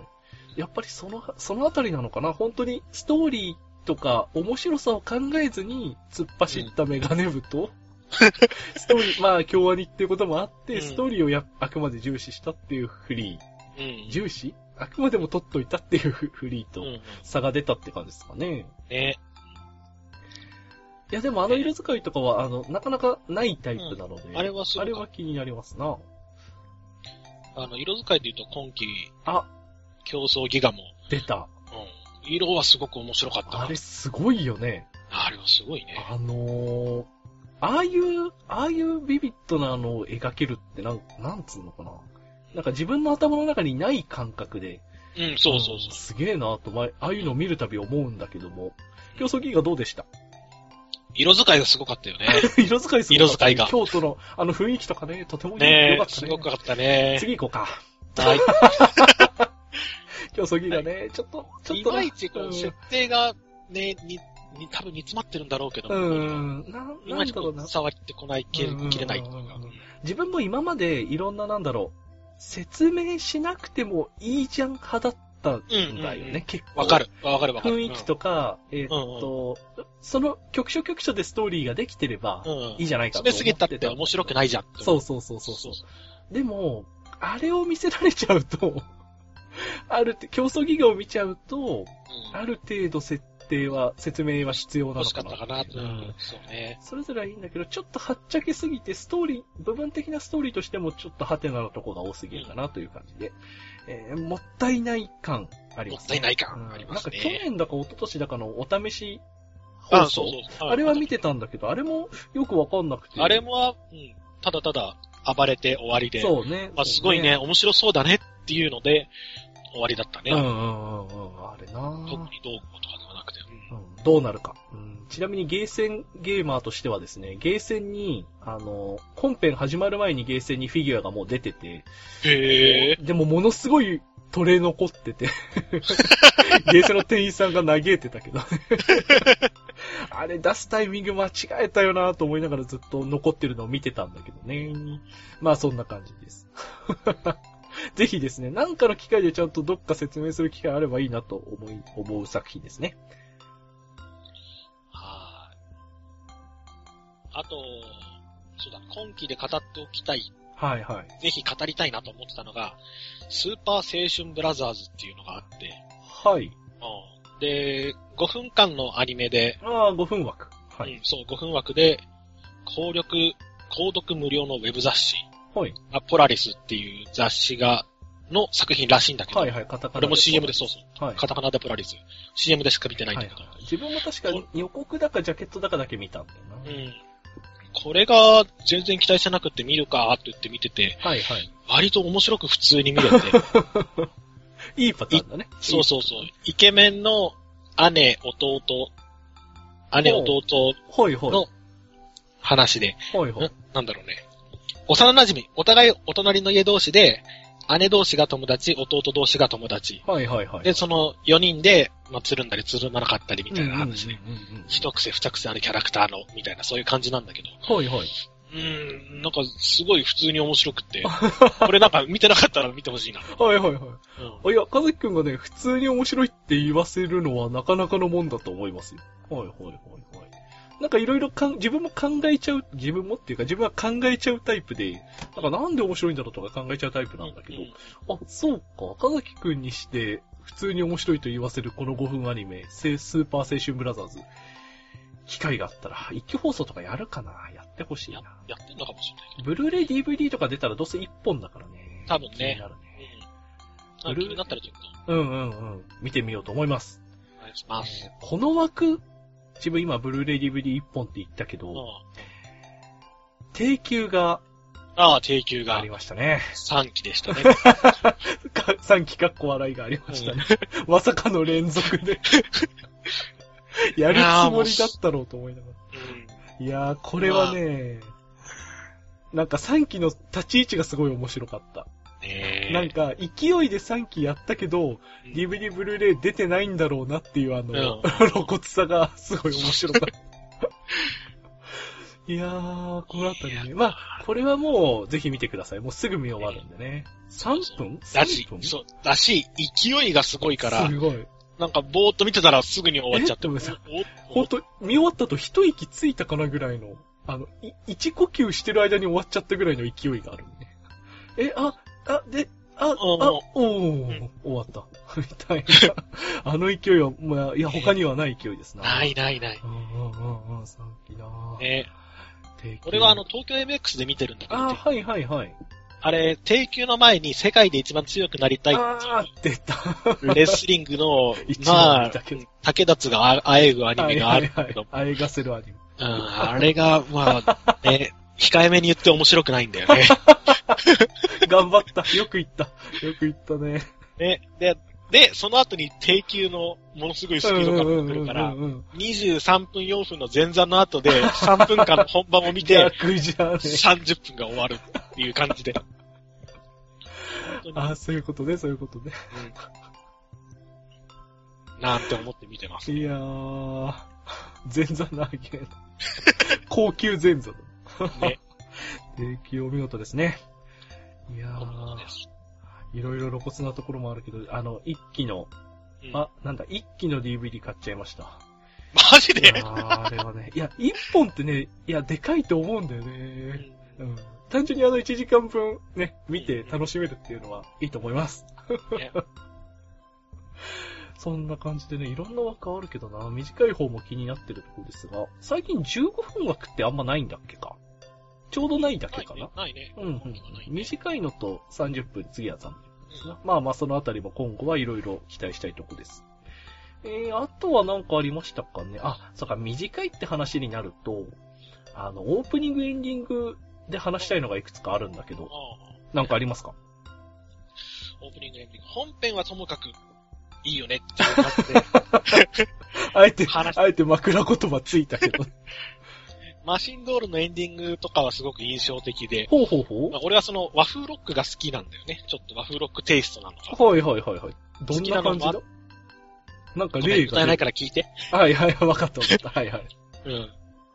やっぱりそのあたりなのかな。本当にストーリーとか面白さを考えずに突っ走ったメガネ部と、ストーリー、京アニっていうこともあって、ストーリーをあくまで重視したっていうフリー。重視？あくまでも取っといたっていうフリーと差が出たって感じですかね。 ね。 いやでも色使いとかはなかなかないタイプなので、 あれは気になりますな。 色使いで言うと今期、競争ギガも出た。 色はすごく面白かった。 あれすごいよね。 あれはすごいね。 ああいうビビッドなのを描けるってなんつうのかな。なんか自分の頭の中にない感覚で。 そう。 すげえなと、ああいうのを見るたび思うんだけども。競争ギガどうでした？ 色使いがすごかったよね。 色使いすごかった。 色使いが。 京都の雰囲気とかね、とても良かったね。 すごかったね。 次行こうか。 はい。 競争ギガね、ちょっと。 いまいち設定がね、多分煮詰まってるんだろうけど。 なんだろうな。 伝わってこない、切れないとか。 自分も今までいろんな説明しなくてもいいじゃん派だったんだよね、結構。 わかる。 雰囲気とか、その局所でストーリーができてればいいじゃないかと思ってた。 詰めすぎたって面白くないじゃん。 そう。でも、あれを見せられちゃうと、競争ギガを見ちゃうと、ある程度説明は必要なのかな。欲しかったかなと。そうね。それぞれはいいんだけど、ちょっとはっちゃけすぎて、部分的なストーリーとしてもちょっとハテナのとこが多すぎるかなという感じで、もったいない感ありますね。 もったいない感ありますね。 なんか去年だか一昨年だかのお試し放送。あれは見てたんだけど、あれもよくわかんなくて。 あれも、ただただ暴れて終わりで。 そうね。 すごいね、面白そうだねっていうので、終わりだったね。 あれな特にどうこうとかではなくて。 どうなるか。 ちなみにゲーセンゲーマーとしてはですね、ゲーセンに、本編始まる前にゲーセンにフィギュアがもう出てて、でもものすごいトレ残ってて、ゲーセンの店員さんが嘆いてたけど、あれ出すタイミング間違えたよなと思いながらずっと残ってるのを見てたんだけどね。まあそんな感じです。ぜひですね、なんかの機会でちゃんとどっか説明する機会あればいいなと思う作品ですね。 はい。あと、そうだ、今期で語っておきたい。 はいはい。 ぜひ語りたいなと思ってたのが、スーパー青春ブラザーズっていうのがあって。 はい。 で、5分間のアニメで。 5分枠。はい。 そう、5分枠で、購読無料のウェブ雑誌。 はい。 ポラリスっていう雑誌の作品らしいんだけど。 はいはい、カタカナで。 これも CM でそうそう。 はい。 カタカナでポラリス。CM でしか見てないんだけど。 はいはい、自分も確かに予告だかジャケットだかだけ見たんだよな。 これが全然期待してなくて見るかーって言って見てて。 はいはい。 割と面白く普通に見れて。 いいパターンだね。 そうそうそう。イケメンの姉、弟の話で。 はいはい。 なんだろうね。幼馴染、お互いお隣の家同士で、姉同士が友達、弟同士が友達。 はいはいはい。 で、その4人で、つるんだりつるまなかったりみたいな話で。一癖二癖あるキャラクターの、みたいな、そういう感じなんだけど。 はいはい。 なんかすごい普通に面白くて。これなんか見てなかったら見てほしいな。 はいはいはい。いや、かずきくんがね、普通に面白いって言わせるのはなかなかのもんだと思いますよ。はいはいはいはい。なんかいろいろ自分も考えちゃう、自分は考えちゃうタイプで、なんで面白いんだろうとか考えちゃうタイプなんだけど、そうか、かずきくんにして普通に面白いと言わせるこの5分アニメ、スーパー青春ブラザーズ。機会があったら、一挙放送とかやるかな？やってほしいな。 やってんのかもしれない。 ブルーレイ DVD とか出たらどうせ1本だからね。 多分ね。 気になるね。 気になったらちょっと。見てみようと思います。 お願いします。 この枠、自分今ブルーレイ DVD1 本って言ったけど、定休が、 定休が。 ありましたね。 3期でしたね。 3期かっこ笑いがありましたね。まさかの連続で。やるつもりだったろうと思いながら。いやー、これはね、なんか3期の立ち位置がすごい面白かった。なんか、勢いで3期やったけど、DVD ブルーレイ出てないんだろうなっていう露骨さがすごい面白かった。いやー、このあたりね。まあ、これはもう、ぜひ見てください。もうすぐ見終わるんでね。3分 ?3 分そう。だし、勢いがすごいから。 すごい。 なんか、ぼーっと見てたらすぐに終わっちゃって。 ほんと、見終わったと一息ついたかなぐらいの、一呼吸してる間に終わっちゃったぐらいの勢いがあるね。終わった。みたいな。あの勢いは、まあ、いや、他にはない勢いですな。 ない。 3期なね。俺は東京 MX で見てるんだけど。 はい。 あれ、定休の前に世界で一番強くなりたいっていう。 出た。 レスリングの、まあ、竹立があえぐアニメがあるけど。 あえがせるアニメ。 あれが、まあ、ね、控えめに言って面白くないんだよね。 頑張った。よく言った。ね。 で、その後に定休のものすごいスピード感が来るから、23分4分の前座の後で3分間の本番を見て、30分が終わるっていう感じで。 そういうことね。 なんて思って見てます。 いやー、前座なげん。高級前座だ。ね。定休お見事ですね。いやー。いろいろ露骨なところもあるけど、一期の、一期の DVD 買っちゃいました。 マジで？ あれはね、いや、一本ってね、でかいと思うんだよね。単純に1時間分ね、見て楽しめるっていうのはいいと思います。そんな感じでね、いろんな枠あるけどな、短い方も気になってるところですが、最近15分枠ってあんまないんだっけか。ちょうどないだけかな。 ないね。 短いのと30分、次は30分ですな。まあそのあたりも今後はいろいろ期待したいとこです。あとは何かありましたかね。そうか、短いって話になると、オープニングエンディングで話したいのがいくつかあるんだけど、なんかありますか？ オープニングエンディング。本編はともかくいいよねっていう感じで。 あえて枕言葉ついたけど。 マシンドールのエンディングとかはすごく印象的で。 ほうほうほう。 まあ、俺はその和風ロックが好きなんだよね。ちょっと和風ロックテイストなのか。 はいはいはいはい。どんな感じだ？なんか例が。 歌えないから聞いて。 はいはい、わかったわかった。はいはい。 うん。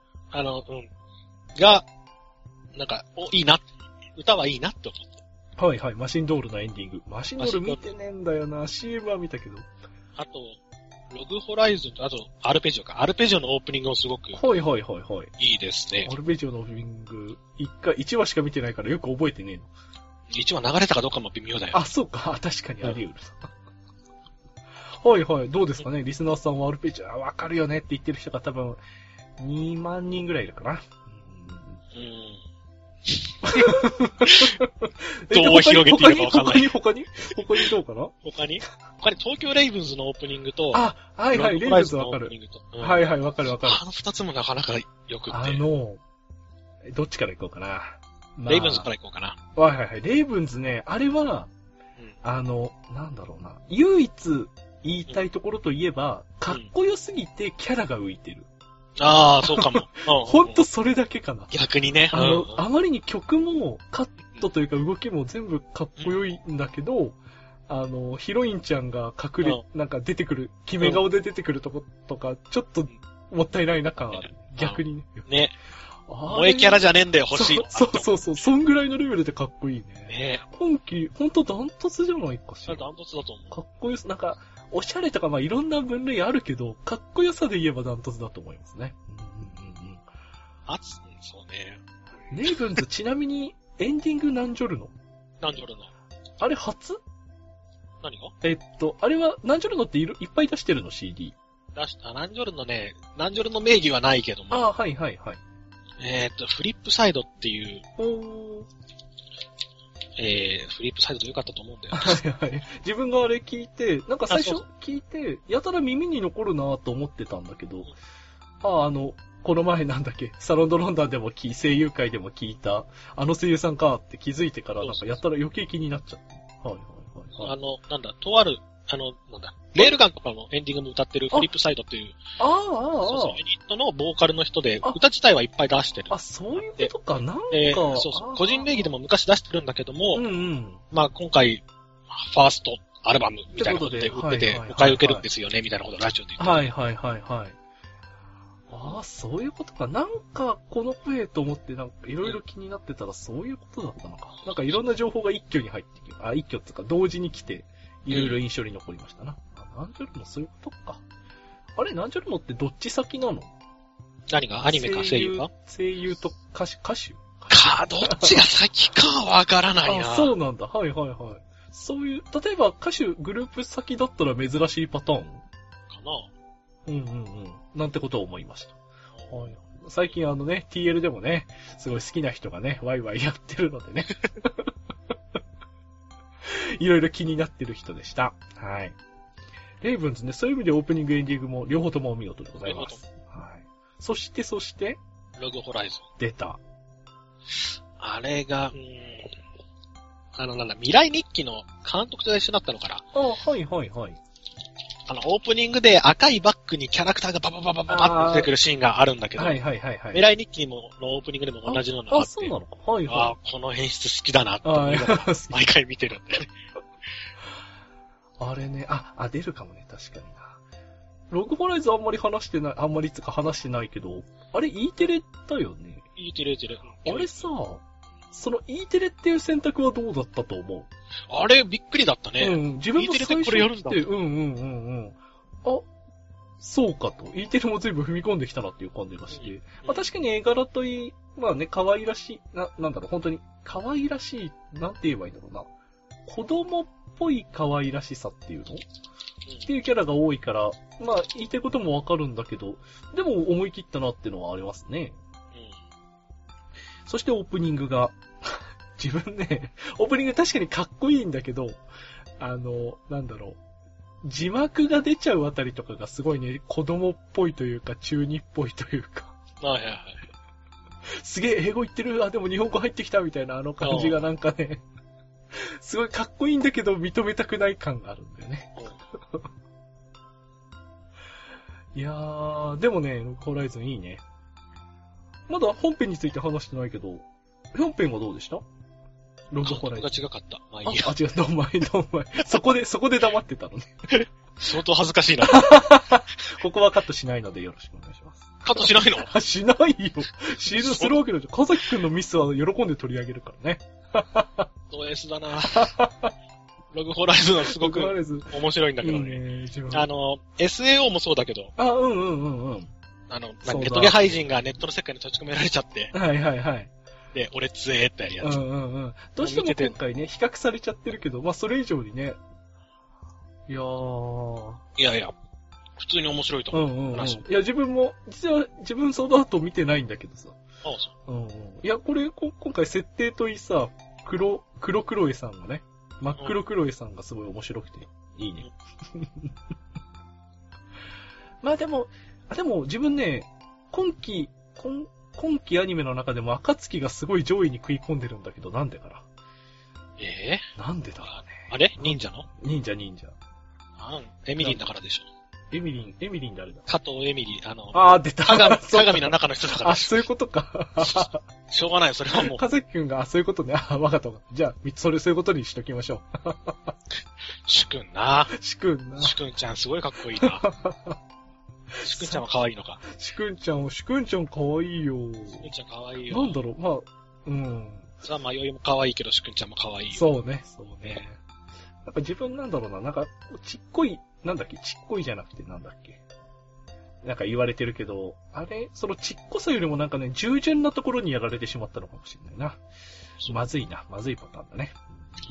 が、なんか、いいな。歌はいいなって思った。 はいはい、マシンドールのエンディング。マシンドール見てねえんだよな。CM は見たけど。 あと、ログホライズンと、あと、アルペジオか。アルペジオのオープニングもすごく。 はいはいはいはい。 いいですね。 アルペジオのオープニング、1話しか見てないからよく覚えてねえの。 1話流れたかどうかも微妙だよ。 あ、そうか。確かにあり得る。はいはい。どうですかね、リスナーさんはアルペジオ、わかるよねって言ってる人が多分、2万人ぐらいいるかな。 どう広げていいのかわかんない。 他にどうかな？ 他に東京レイブンズのオープニングと、 はいはい、レイブンズわかる。はいはい、わかるわかる。 あの二つもなかなかよくって。 どっちから行こうかな。 レイブンズから行こうかな。 はいはいはい。レイブンズね、あれは、なんだろうな。唯一言いたいところといえば、かっこよすぎてキャラが浮いてる。 ああ、そうかも。 ほんとそれだけかな。 逆にね。 あまりに曲もカットというか動きも全部かっこよいんだけど、ヒロインちゃんがなんか出てくる、決め顔で出てくるとことか、ちょっともったいないな感ある。逆にね。 ね。萌えキャラじゃねえんだよ、欲しい。 そう。そんぐらいのレベルでかっこいいね。 ね。 ほんとダントツじゃないかしら。 ダントツだと思う。 かっこよさ、なんか、おしゃれとかいろんな分類あるけど、かっこよさで言えばダントツだと思いますね。 そうね。 レイブンズちなみにエンディングナンジョルノ。 ナンジョルノ。 あれ初？ 何が？ あれはナンジョルノっていっぱい出してるの CD。 ナンジョルノね、ナンジョルノ名義はないけども。 はいはいはい。 フリップサイドっていう、 フリップサイドでよかったと思うんだよ。 はいはい。自分があれ聞いて、なんか最初聞いて、やたら耳に残るなと思ってたんだけど、この前なんだっけ、サロンドロンダンでも声優界でも聞いた、声優さんかって気づいてから、なんかやたら余計気になっちゃって。はいはいはい。 とある、レールガンとかのエンディングも歌ってるフリップサイドっていう、ユニットのボーカルの人で、歌自体はいっぱい出してる。 そういうことか、なんか。 個人名義でも昔出してるんだけども、まあ今回、ファーストアルバムみたいなことで売ってて、お買い受けるんですよね、みたいなことをラジオで言ってた。 はいはいはいはい。そういうことか。なんか、この声と思って、なんか、いろいろ気になってたら、そういうことだったのか。なんか、いろんな情報が一挙に入ってきて、一挙っていうか、同時に来て、いろいろ印象に残りましたな。ナンジョルノ、そういうことか。あれ、ナンジョルノってどっち先なの？ 何が？アニメか声優か？ 声優と歌手どっちが先かはわからないな。 そうなんだ。はいはいはい。そういう、例えば歌手、グループ先だったら珍しいパターンかな？なんてことを思いました。最近TL でもね、すごい好きな人がね、ワイワイやってるのでね。いろいろ気になってる人でした。はい。レイブンズね、そういう意味でオープニングエンディングも両方ともお見事でございます。はい。そして、 ログホライズン。 出た。 あれが、未来日記の監督と一緒だったのかな？ はいはいはい。 オープニングで赤いバッグにキャラクターがババババババって出てくるシーンがあるんだけど、 はいはいはいはい。 未来日記のオープニングでも同じのがあって、 そうなのか。はいはい。 この演出好きだなって思いながら毎回見てるんだよね。 あれね、出るかもね、確かにな。ログホライズあんまり話してないけど、あれ E テレだよね。 E テレ。 あれさ、その E テレっていう選択はどうだったと思う？ あれ、びっくりだったね。 自分も最初にこれやるんだ。 そうかと。E テレも随分踏み込んできたなっていう感じがして。確かに絵柄といい、可愛らしい、なんだろう、本当に、可愛らしい、なんて言えばいいんだろうな。子供っぽい可愛らしさっていうの？っていうキャラが多いから、言いたいこともわかるんだけど、でも思い切ったなっていうのはありますね。そしてオープニングが、自分ね、オープニング確かにかっこいいんだけど、なんだろう、字幕が出ちゃうあたりとかがすごいね、子供っぽいというか、中二っぽいというか。 はい。 すげえ英語言ってる、でも日本語入ってきたみたいな感じがなんかね、すごいかっこいいんだけど認めたくない感があるんだよね。 いやー、でもね、ログホライズンいいね。まだ本編について話してないけど、本編はどうでした？ログホライズン。 監督が違かった。まあいいや。 違う、どんまい。そこで黙ってたのね。 相当恥ずかしいな。 ここはカットしないのでよろしくお願いします。 カットしないの？ しないよ。シーズンするわけだじゃん。かざきくんのミスは喜んで取り上げるからね。 ド S だなログホライズンはすごく面白いんだけどね。SAO もそうだけど。 うん。 ネットゲ廃人がネットの世界に閉じ込められちゃって。 はい。 で、俺強えってやるやつ。 どうしても今回ね、比較されちゃってるけど、まあそれ以上にね。いや、 普通に面白いと思う。 いや、実は自分ソードアート見てないんだけどさ。 そう。 いや、今回設定といいさ、黒エさんがね、真っ黒黒エさんがすごい面白くて、いいね。まあでも自分ね、今期アニメの中でも暁がすごい上位に食い込んでるんだけど、なんでかな。なんでだろうね。 あれ忍者の？ 忍者。 エミリンだからでしょ。 エミリン誰だ？ 加藤エミリ、 出た。 鏡の中の人だから。 そういうことか。 しょうがないよ、それはもう。 かざきくんが、そういうことね。わかった。じゃあ、そういうことにしときましょう。 シュくんな。 シュくんちゃんすごいかっこいいな。シュくんちゃんは可愛いのか。 シュくんちゃん可愛いよ。 シュくんちゃん可愛いよ。 なんだろう、まあ、 さあ、迷いも可愛いけど、シュくんちゃんも可愛いよ。 そうね。なんか自分なんだろうな、なんか、ちっこいじゃなくてなんだっけ。なんか言われてるけど、そのちっこさよりもなんかね、従順なところにやられてしまったのかもしれないな。まずいパターンだね。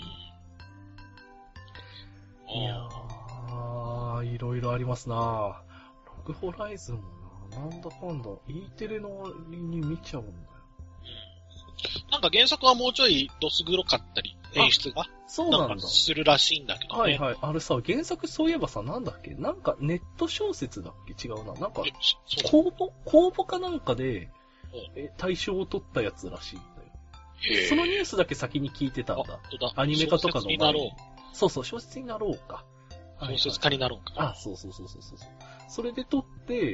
いやー、いろいろありますな。ログホライズンもな、なんだかんだ、E テレの割に見ちゃうんだよ。 なんか原作はもうちょいドス黒かったり、演出が。 そうなんだ。 するらしいんだけどね。 はい。あれさ、原作そういえばさ、なんだっけ？なんかネット小説だっけ？違うな。なんか、公募かなんかで、大賞を取ったやつらしいんだよ。そのニュースだけ先に聞いてたんだ。アニメ化とかの前に。小説になろう。そう、小説になろうか。 小説家になろうか。 そう。それで撮って、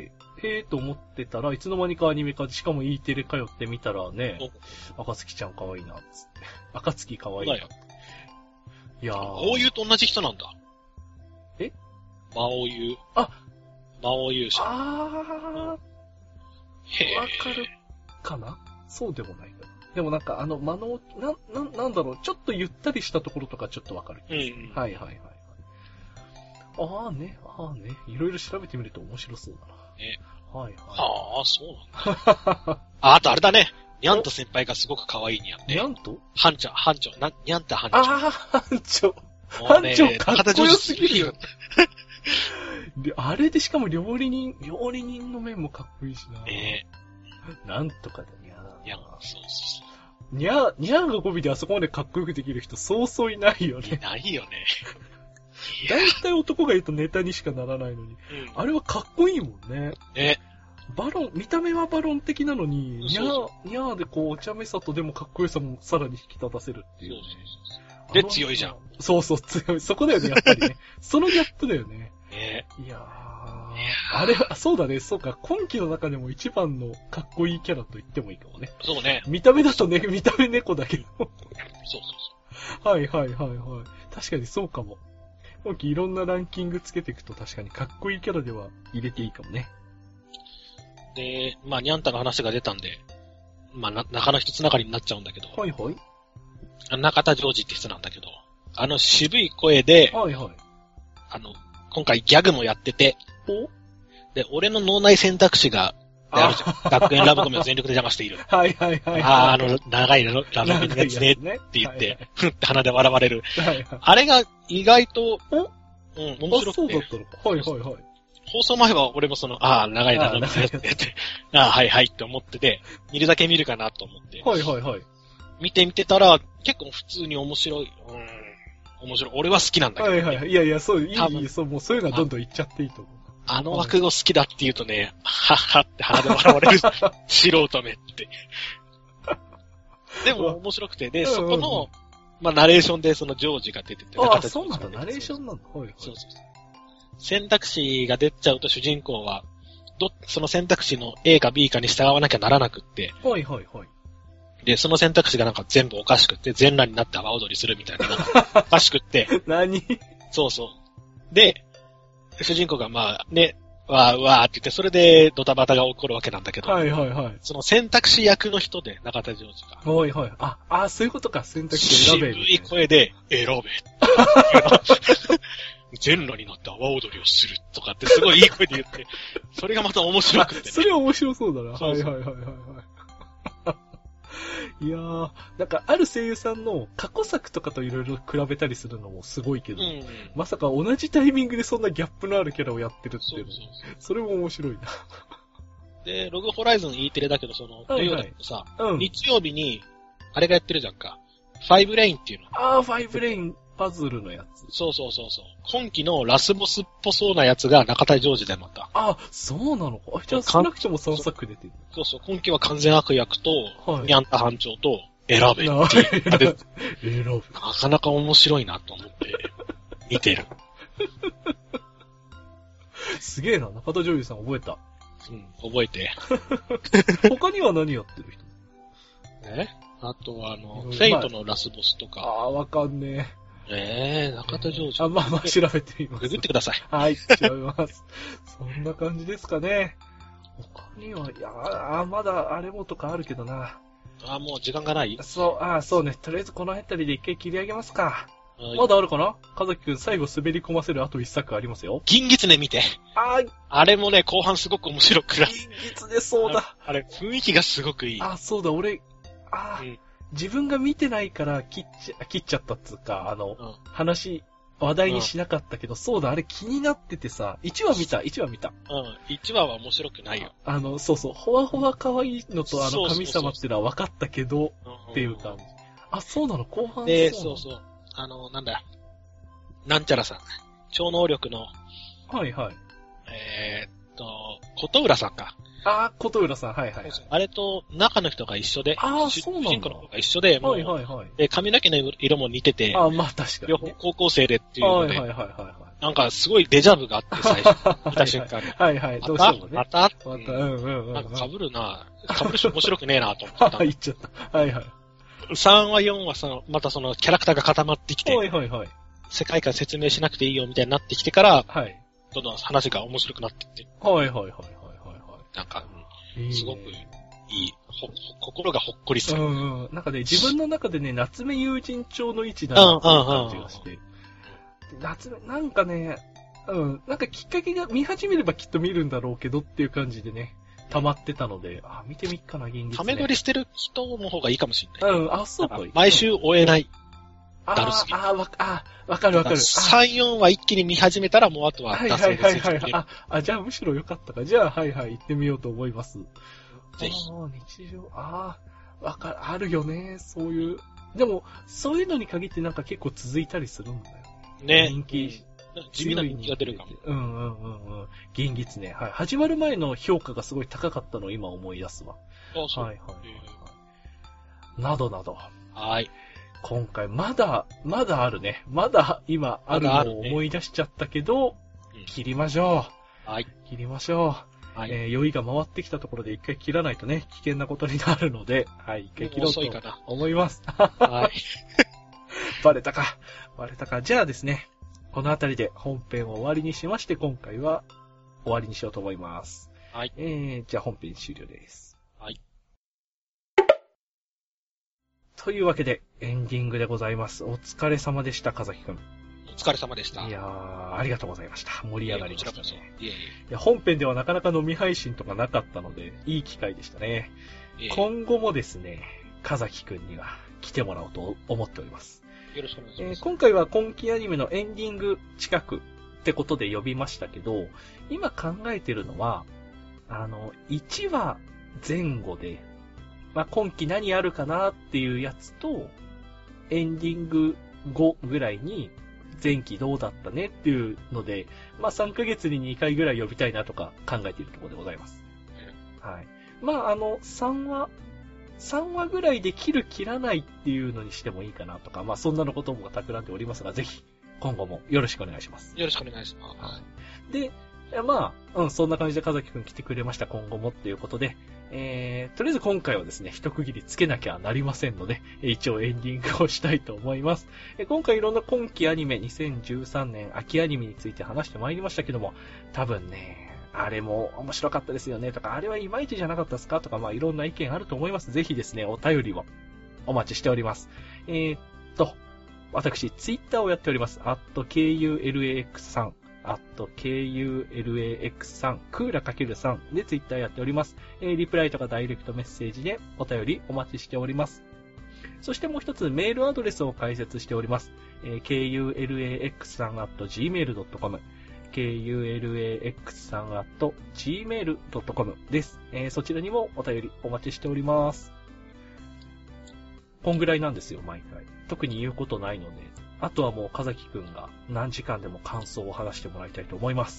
と思ってたらいつの間にかアニメ化で、しかも E テレ通ってみたらね、暁ちゃん可愛いなっつって。暁可愛いなって。いやー。 魔王優と同じ人なんだ。魔王優。魔王優者。わかるかな？そうでもないかな。でもなんかなんだろう、ちょっとゆったりしたところとかちょっとわかる。はい。いろいろ調べてみると面白そうだな。はい。 そうなんだ。あとあれだね。ニャント先輩がすごく可愛いにゃんね。 ニャント？ 班長。ニャンタ班長。 班長かっこよすぎるよ。で、あれでしかも料理人の面もかっこいいしな。なんとかだにゃー。 いや、そう。 にゃーが語尾であそこまでかっこよくできる人そうそういないよね。 いないよね。 だいたい男が言うとネタにしかならないのに。あれはかっこいいもんね。見た目はバロン的なのに、にゃーでこう、お茶目さとでもかっこよさもさらに引き立たせるっていう、ね。 で、強いじゃん。 そう、強い。そこだよね、やっぱりね。そのギャップだよね。いやー。あれ、そうだね、そうか。今期の中でも一番のかっこいいキャラと言ってもいいかもね。 そうね。 見た目だとね、見た目猫だけど。 そう。 はい。確かにそうかも。今期いろんなランキングつけていくと確かにかっこいいキャラでは入れていいかもね。 で、まあ、ニャンタの話が出たんで、まあ、中の一つながりになっちゃうんだけど。 はい。 中田ジョージって人なんだけど、渋い声で、今回ギャグもやってて、で、俺の脳内選択肢が、あるじゃん。学園ラブコメを全力で邪魔している。 はい。 長いラブコメのやつねって言って、ふって鼻で笑われる。あれが意外と、面白くて。 そうだったのか。はい。 放送前は俺も長いラブコメのやつねって、はいって思ってて、見るだけ見るかなと思って。 はい。 見てたら、結構普通に面白い。面白い。俺は好きなんだけど、ね。 はい。いや、そういうのはどんどん言っちゃっていいと思う。 落語好きだって言うとね、はっはって鼻で笑われる。素人目って。でも面白くて、で、そこの、まあ、ナレーションでそのジョージが出てて。 そうなんだ、ナレーションなんだ。 そう。選択肢が出ちゃうと主人公は、 その選択肢の A か B かに従わなきゃならなくって。 はいはいはい。 で、その選択肢がなんか全部おかしくって、全裸になって阿波踊りするみたいな、なんかおかしくって。 何？ そうそう。で、主人公がまあ、ね、わーって言って、それでドタバタが起こるわけなんだけど。 はいはいはい。 その選択肢役の人で、中田ジョージが。 はいはい。そういうことか。選択肢選べ。 渋い声で、選べ。全裸になって阿波踊りをするとかってすごいいい声で言って、それがまた面白くて、ね。それは面白そうだな。はいはいはいはい。いやー、なんかある声優さんの過去作とかといろいろ比べたりするのもすごいけど、まさか同じタイミングでそんなギャップのあるキャラをやってるっていうの、それも面白いな。 で、ログホライズン E テレだけど、その、土曜だとさ、日曜日に、あれがやってるじゃんか。ファイブレインっていうの。 ファイブレインパズルのやつ。 そう。今期のラスボスっぽそうなやつが中田ジョージでまた。 そうなのか。じゃあ少なくとも3作出てる。 そう。今期は完全悪役と、ニャンタ班長と、選べっていう。選ぶ。なかなか面白いなと思って、見てる。 すげえな、中田ジョージさん覚えた。 覚えて。 他には何やってる人？ あとはフェイトのラスボスとか。 わかんねえ。中田ジョージ。 まあ調べてみます。 ググってください。 はい、調べます。そんな感じですかね。他には、まだあれもとかあるけどな。 もう時間がない？ そうね。とりあえずこの辺りで一回切り上げますか。まだあるかな？かざきくん最後滑り込ませるあと一作ありますよ。 銀狐見て。あれもね、後半すごく面白くなる。 銀狐そうだ。 あれ、雰囲気がすごくいい。 そうだ、俺、自分が見てないから切っちゃったっつうか、話題にしなかったけど、そうだ、あれ気になっててさ、1話見た。 1話は面白くないよ。 そう、ほわほわ可愛いのと神様ってのは分かったけど、っていう感じ。そうなの、後半そう。なんだ、なんちゃらさん。超能力の、 はい。 琴浦さんか。 琴浦さん、はい。 あれと中の人が一緒で、 そうなんだ。 主人公の方が一緒で、で、髪の毛の色も似てて、 まあ確かに、 両方高校生でっていうので、 はい。 なんかすごいデジャブがあって最初、見た瞬間に。 はい。どうしてもね。 また、なんか被るし面白くねえなと思ってた。 言っちゃった。はい。 3話、4話、またそのキャラクターが固まってきて、 はい。 世界観説明しなくていいよみたいになってきてから、どんどん話が面白くなってって。 はい。 なんか、すごくいい、心がほっこりする。 なんかね、自分の中でね、夏目友人帳の位置だなっていう感じがして。なんかね、なんかきっかけが見始めればきっと見るんだろうけどっていう感じでね、溜まってたので、見てみっかな、現実ね。 ため撮りしてる人の方がいいかもしれない。 そうか。 毎週終えない。だるすぎる。 わかる。 3、4話一気に見始めたらもうあとは脱線でついてじゃあむしろよかったか。じゃあ、行ってみようと思います。 ぜひ。 日常、あるよね、そういう。でも、そういうのに限ってなんか結構続いたりするんだよね。 人気。 地味な人気が出るかも。銀狐。はい。始まる前の評価がすごい高かったのを今思い出すわ。はい。などなど。 はい。 今回まだあるね。まだ今あるのを思い出しちゃったけど、切りましょう。 はい。 切りましょう。酔いが回ってきたところで一回切らないとね、危険なことになるので、一回切ろうと思います。 はい。 バレたか。じゃあですね、このあたりで本編を終わりにしまして、今回は終わりにしようと思います。 はい。 じゃあ本編終了です。 はい。 というわけで、エンディングでございます。お疲れ様でした、かざきくん。 お疲れ様でした。 いやー、ありがとうございました。盛り上がりましたね。 いや、本編ではなかなか飲み配信とかなかったので、いい機会でしたね。今後もですね、かざきくんには来てもらおうと思っております。 よろしくお願いします。 今回は今期アニメのエンディング近くってことで呼びましたけど、今考えてるのは、1話前後で、今期何あるかなっていうやつと、エンディング後ぐらいに、前期どうだったねっていうので、3ヶ月に2回ぐらい呼びたいなとか考えているところでございます。はい。3話ぐらいで切らないっていうのにしてもいいかなとか、そんなのことも企んでおりますが、ぜひ、今後もよろしくお願いします。 よろしくお願いします。 で、 いや、まあ、そんな感じで風木くん来てくれました、今後もっていうことで、とりあえず今回はですね、一区切りつけなきゃなりませんので、一応エンディングをしたいと思います。今回いろんな今期アニメ、2013年秋アニメについて話してまいりましたけども、多分ね、あれも面白かったですよねとか、あれはいまいちじゃなかったですかとか、まあいろんな意見あると思います。ぜひですね、お便りをお待ちしております。私、ツイッターをやっております。@KULAX3 @KULAX3 クーラ ×3 でツイッターやっております。リプライとかダイレクトメッセージでお便りお待ちしております。そしてもう一つメールアドレスを開設しております。KULAX3@gmail.com KULAX3@gmail.com です。そちらにもお便りお待ちしております。こんぐらいなんですよ、毎回。特に言うことないので、あとはもう、かざきくんが何時間でも感想を話してもらいたいと思います。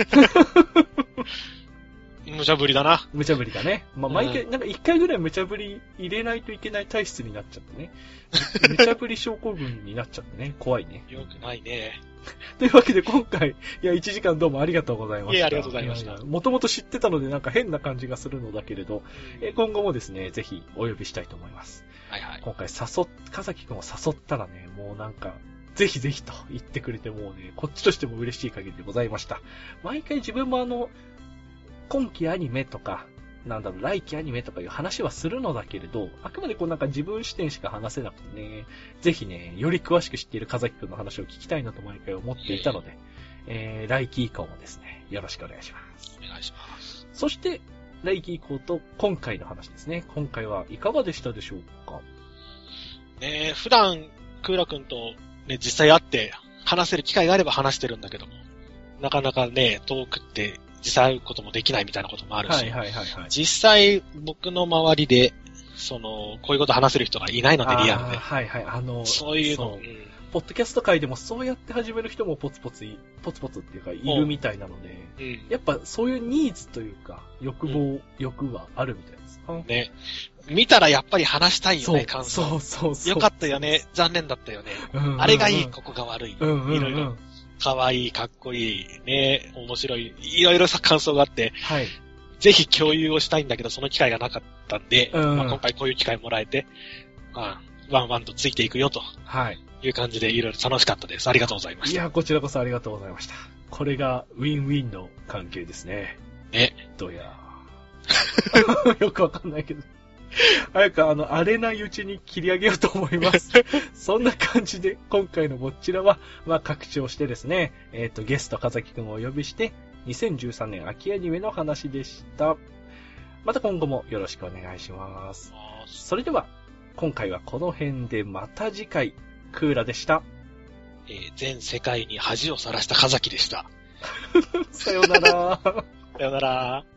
無茶ぶりだな。 無茶ぶりだね。まあ、毎回、なんか一回ぐらい無茶ぶり入れないといけない体質になっちゃってね。無茶ぶり症候群になっちゃってね。怖いね。 よくないね。 というわけで今回、いや、1時間どうもありがとうございました。 いや、ありがとうございました。 もともと知ってたのでなんか変な感じがするのだけれど、今後もですね、ぜひお呼びしたいと思います。 はいはい。 今回かざきくんを誘ったらね、もうなんか、ぜひぜひと言ってくれてもうね、こっちとしても嬉しい限りでございました。毎回自分も今期アニメとか、来期アニメとかいう話はするのだけれど、あくまでこうなんか自分視点しか話せなくてね、ぜひね、より詳しく知っているかざきくんの話を聞きたいなと毎回思っていたので、来期以降もですね、よろしくお願いします。 お願いします。 そして、来期以降と今回の話ですね。今回はいかがでしたでしょうか？ 普段、クーラ君とね、実際会って話せる機会があれば話してるんだけども、なかなかね、遠くって実際会うこともできないみたいなこともあるし、実際僕の周りで、こういうこと話せる人がいないのでリアルで。そういうの、 ポッドキャスト界でもそうやって始める人もポツポツっていうかいるみたいなので、やっぱそういうニーズというか、欲はあるみたいです。 ね。見たらやっぱり話したいよね、感想。 そう。 よかったよね、残念だったよね。あれがいい、ここが悪い。いろいろ。かわいい、かっこいい、ね、面白い、いろいろ感想があって、ぜひ共有をしたいんだけど、その機会がなかったんで、今回こういう機会もらえて、ワンワンとついていくよと。いう感じでいろいろ楽しかったです。ありがとうございました。 いや、こちらこそありがとうございました。これがウィンウィンの関係ですね。どうやよくわかんないけど。早く荒れないうちに切り上げようと思います。そんな感じで、今回のぼっちらは、拡張してですね、ゲスト、かざきくんをお呼びして、2013年秋アニメの話でした。また今後もよろしくお願いします。それでは、今回はこの辺でまた次回、クーラでした。 全世界に恥をさらしたかざきでした。 さよなら。 さよなら。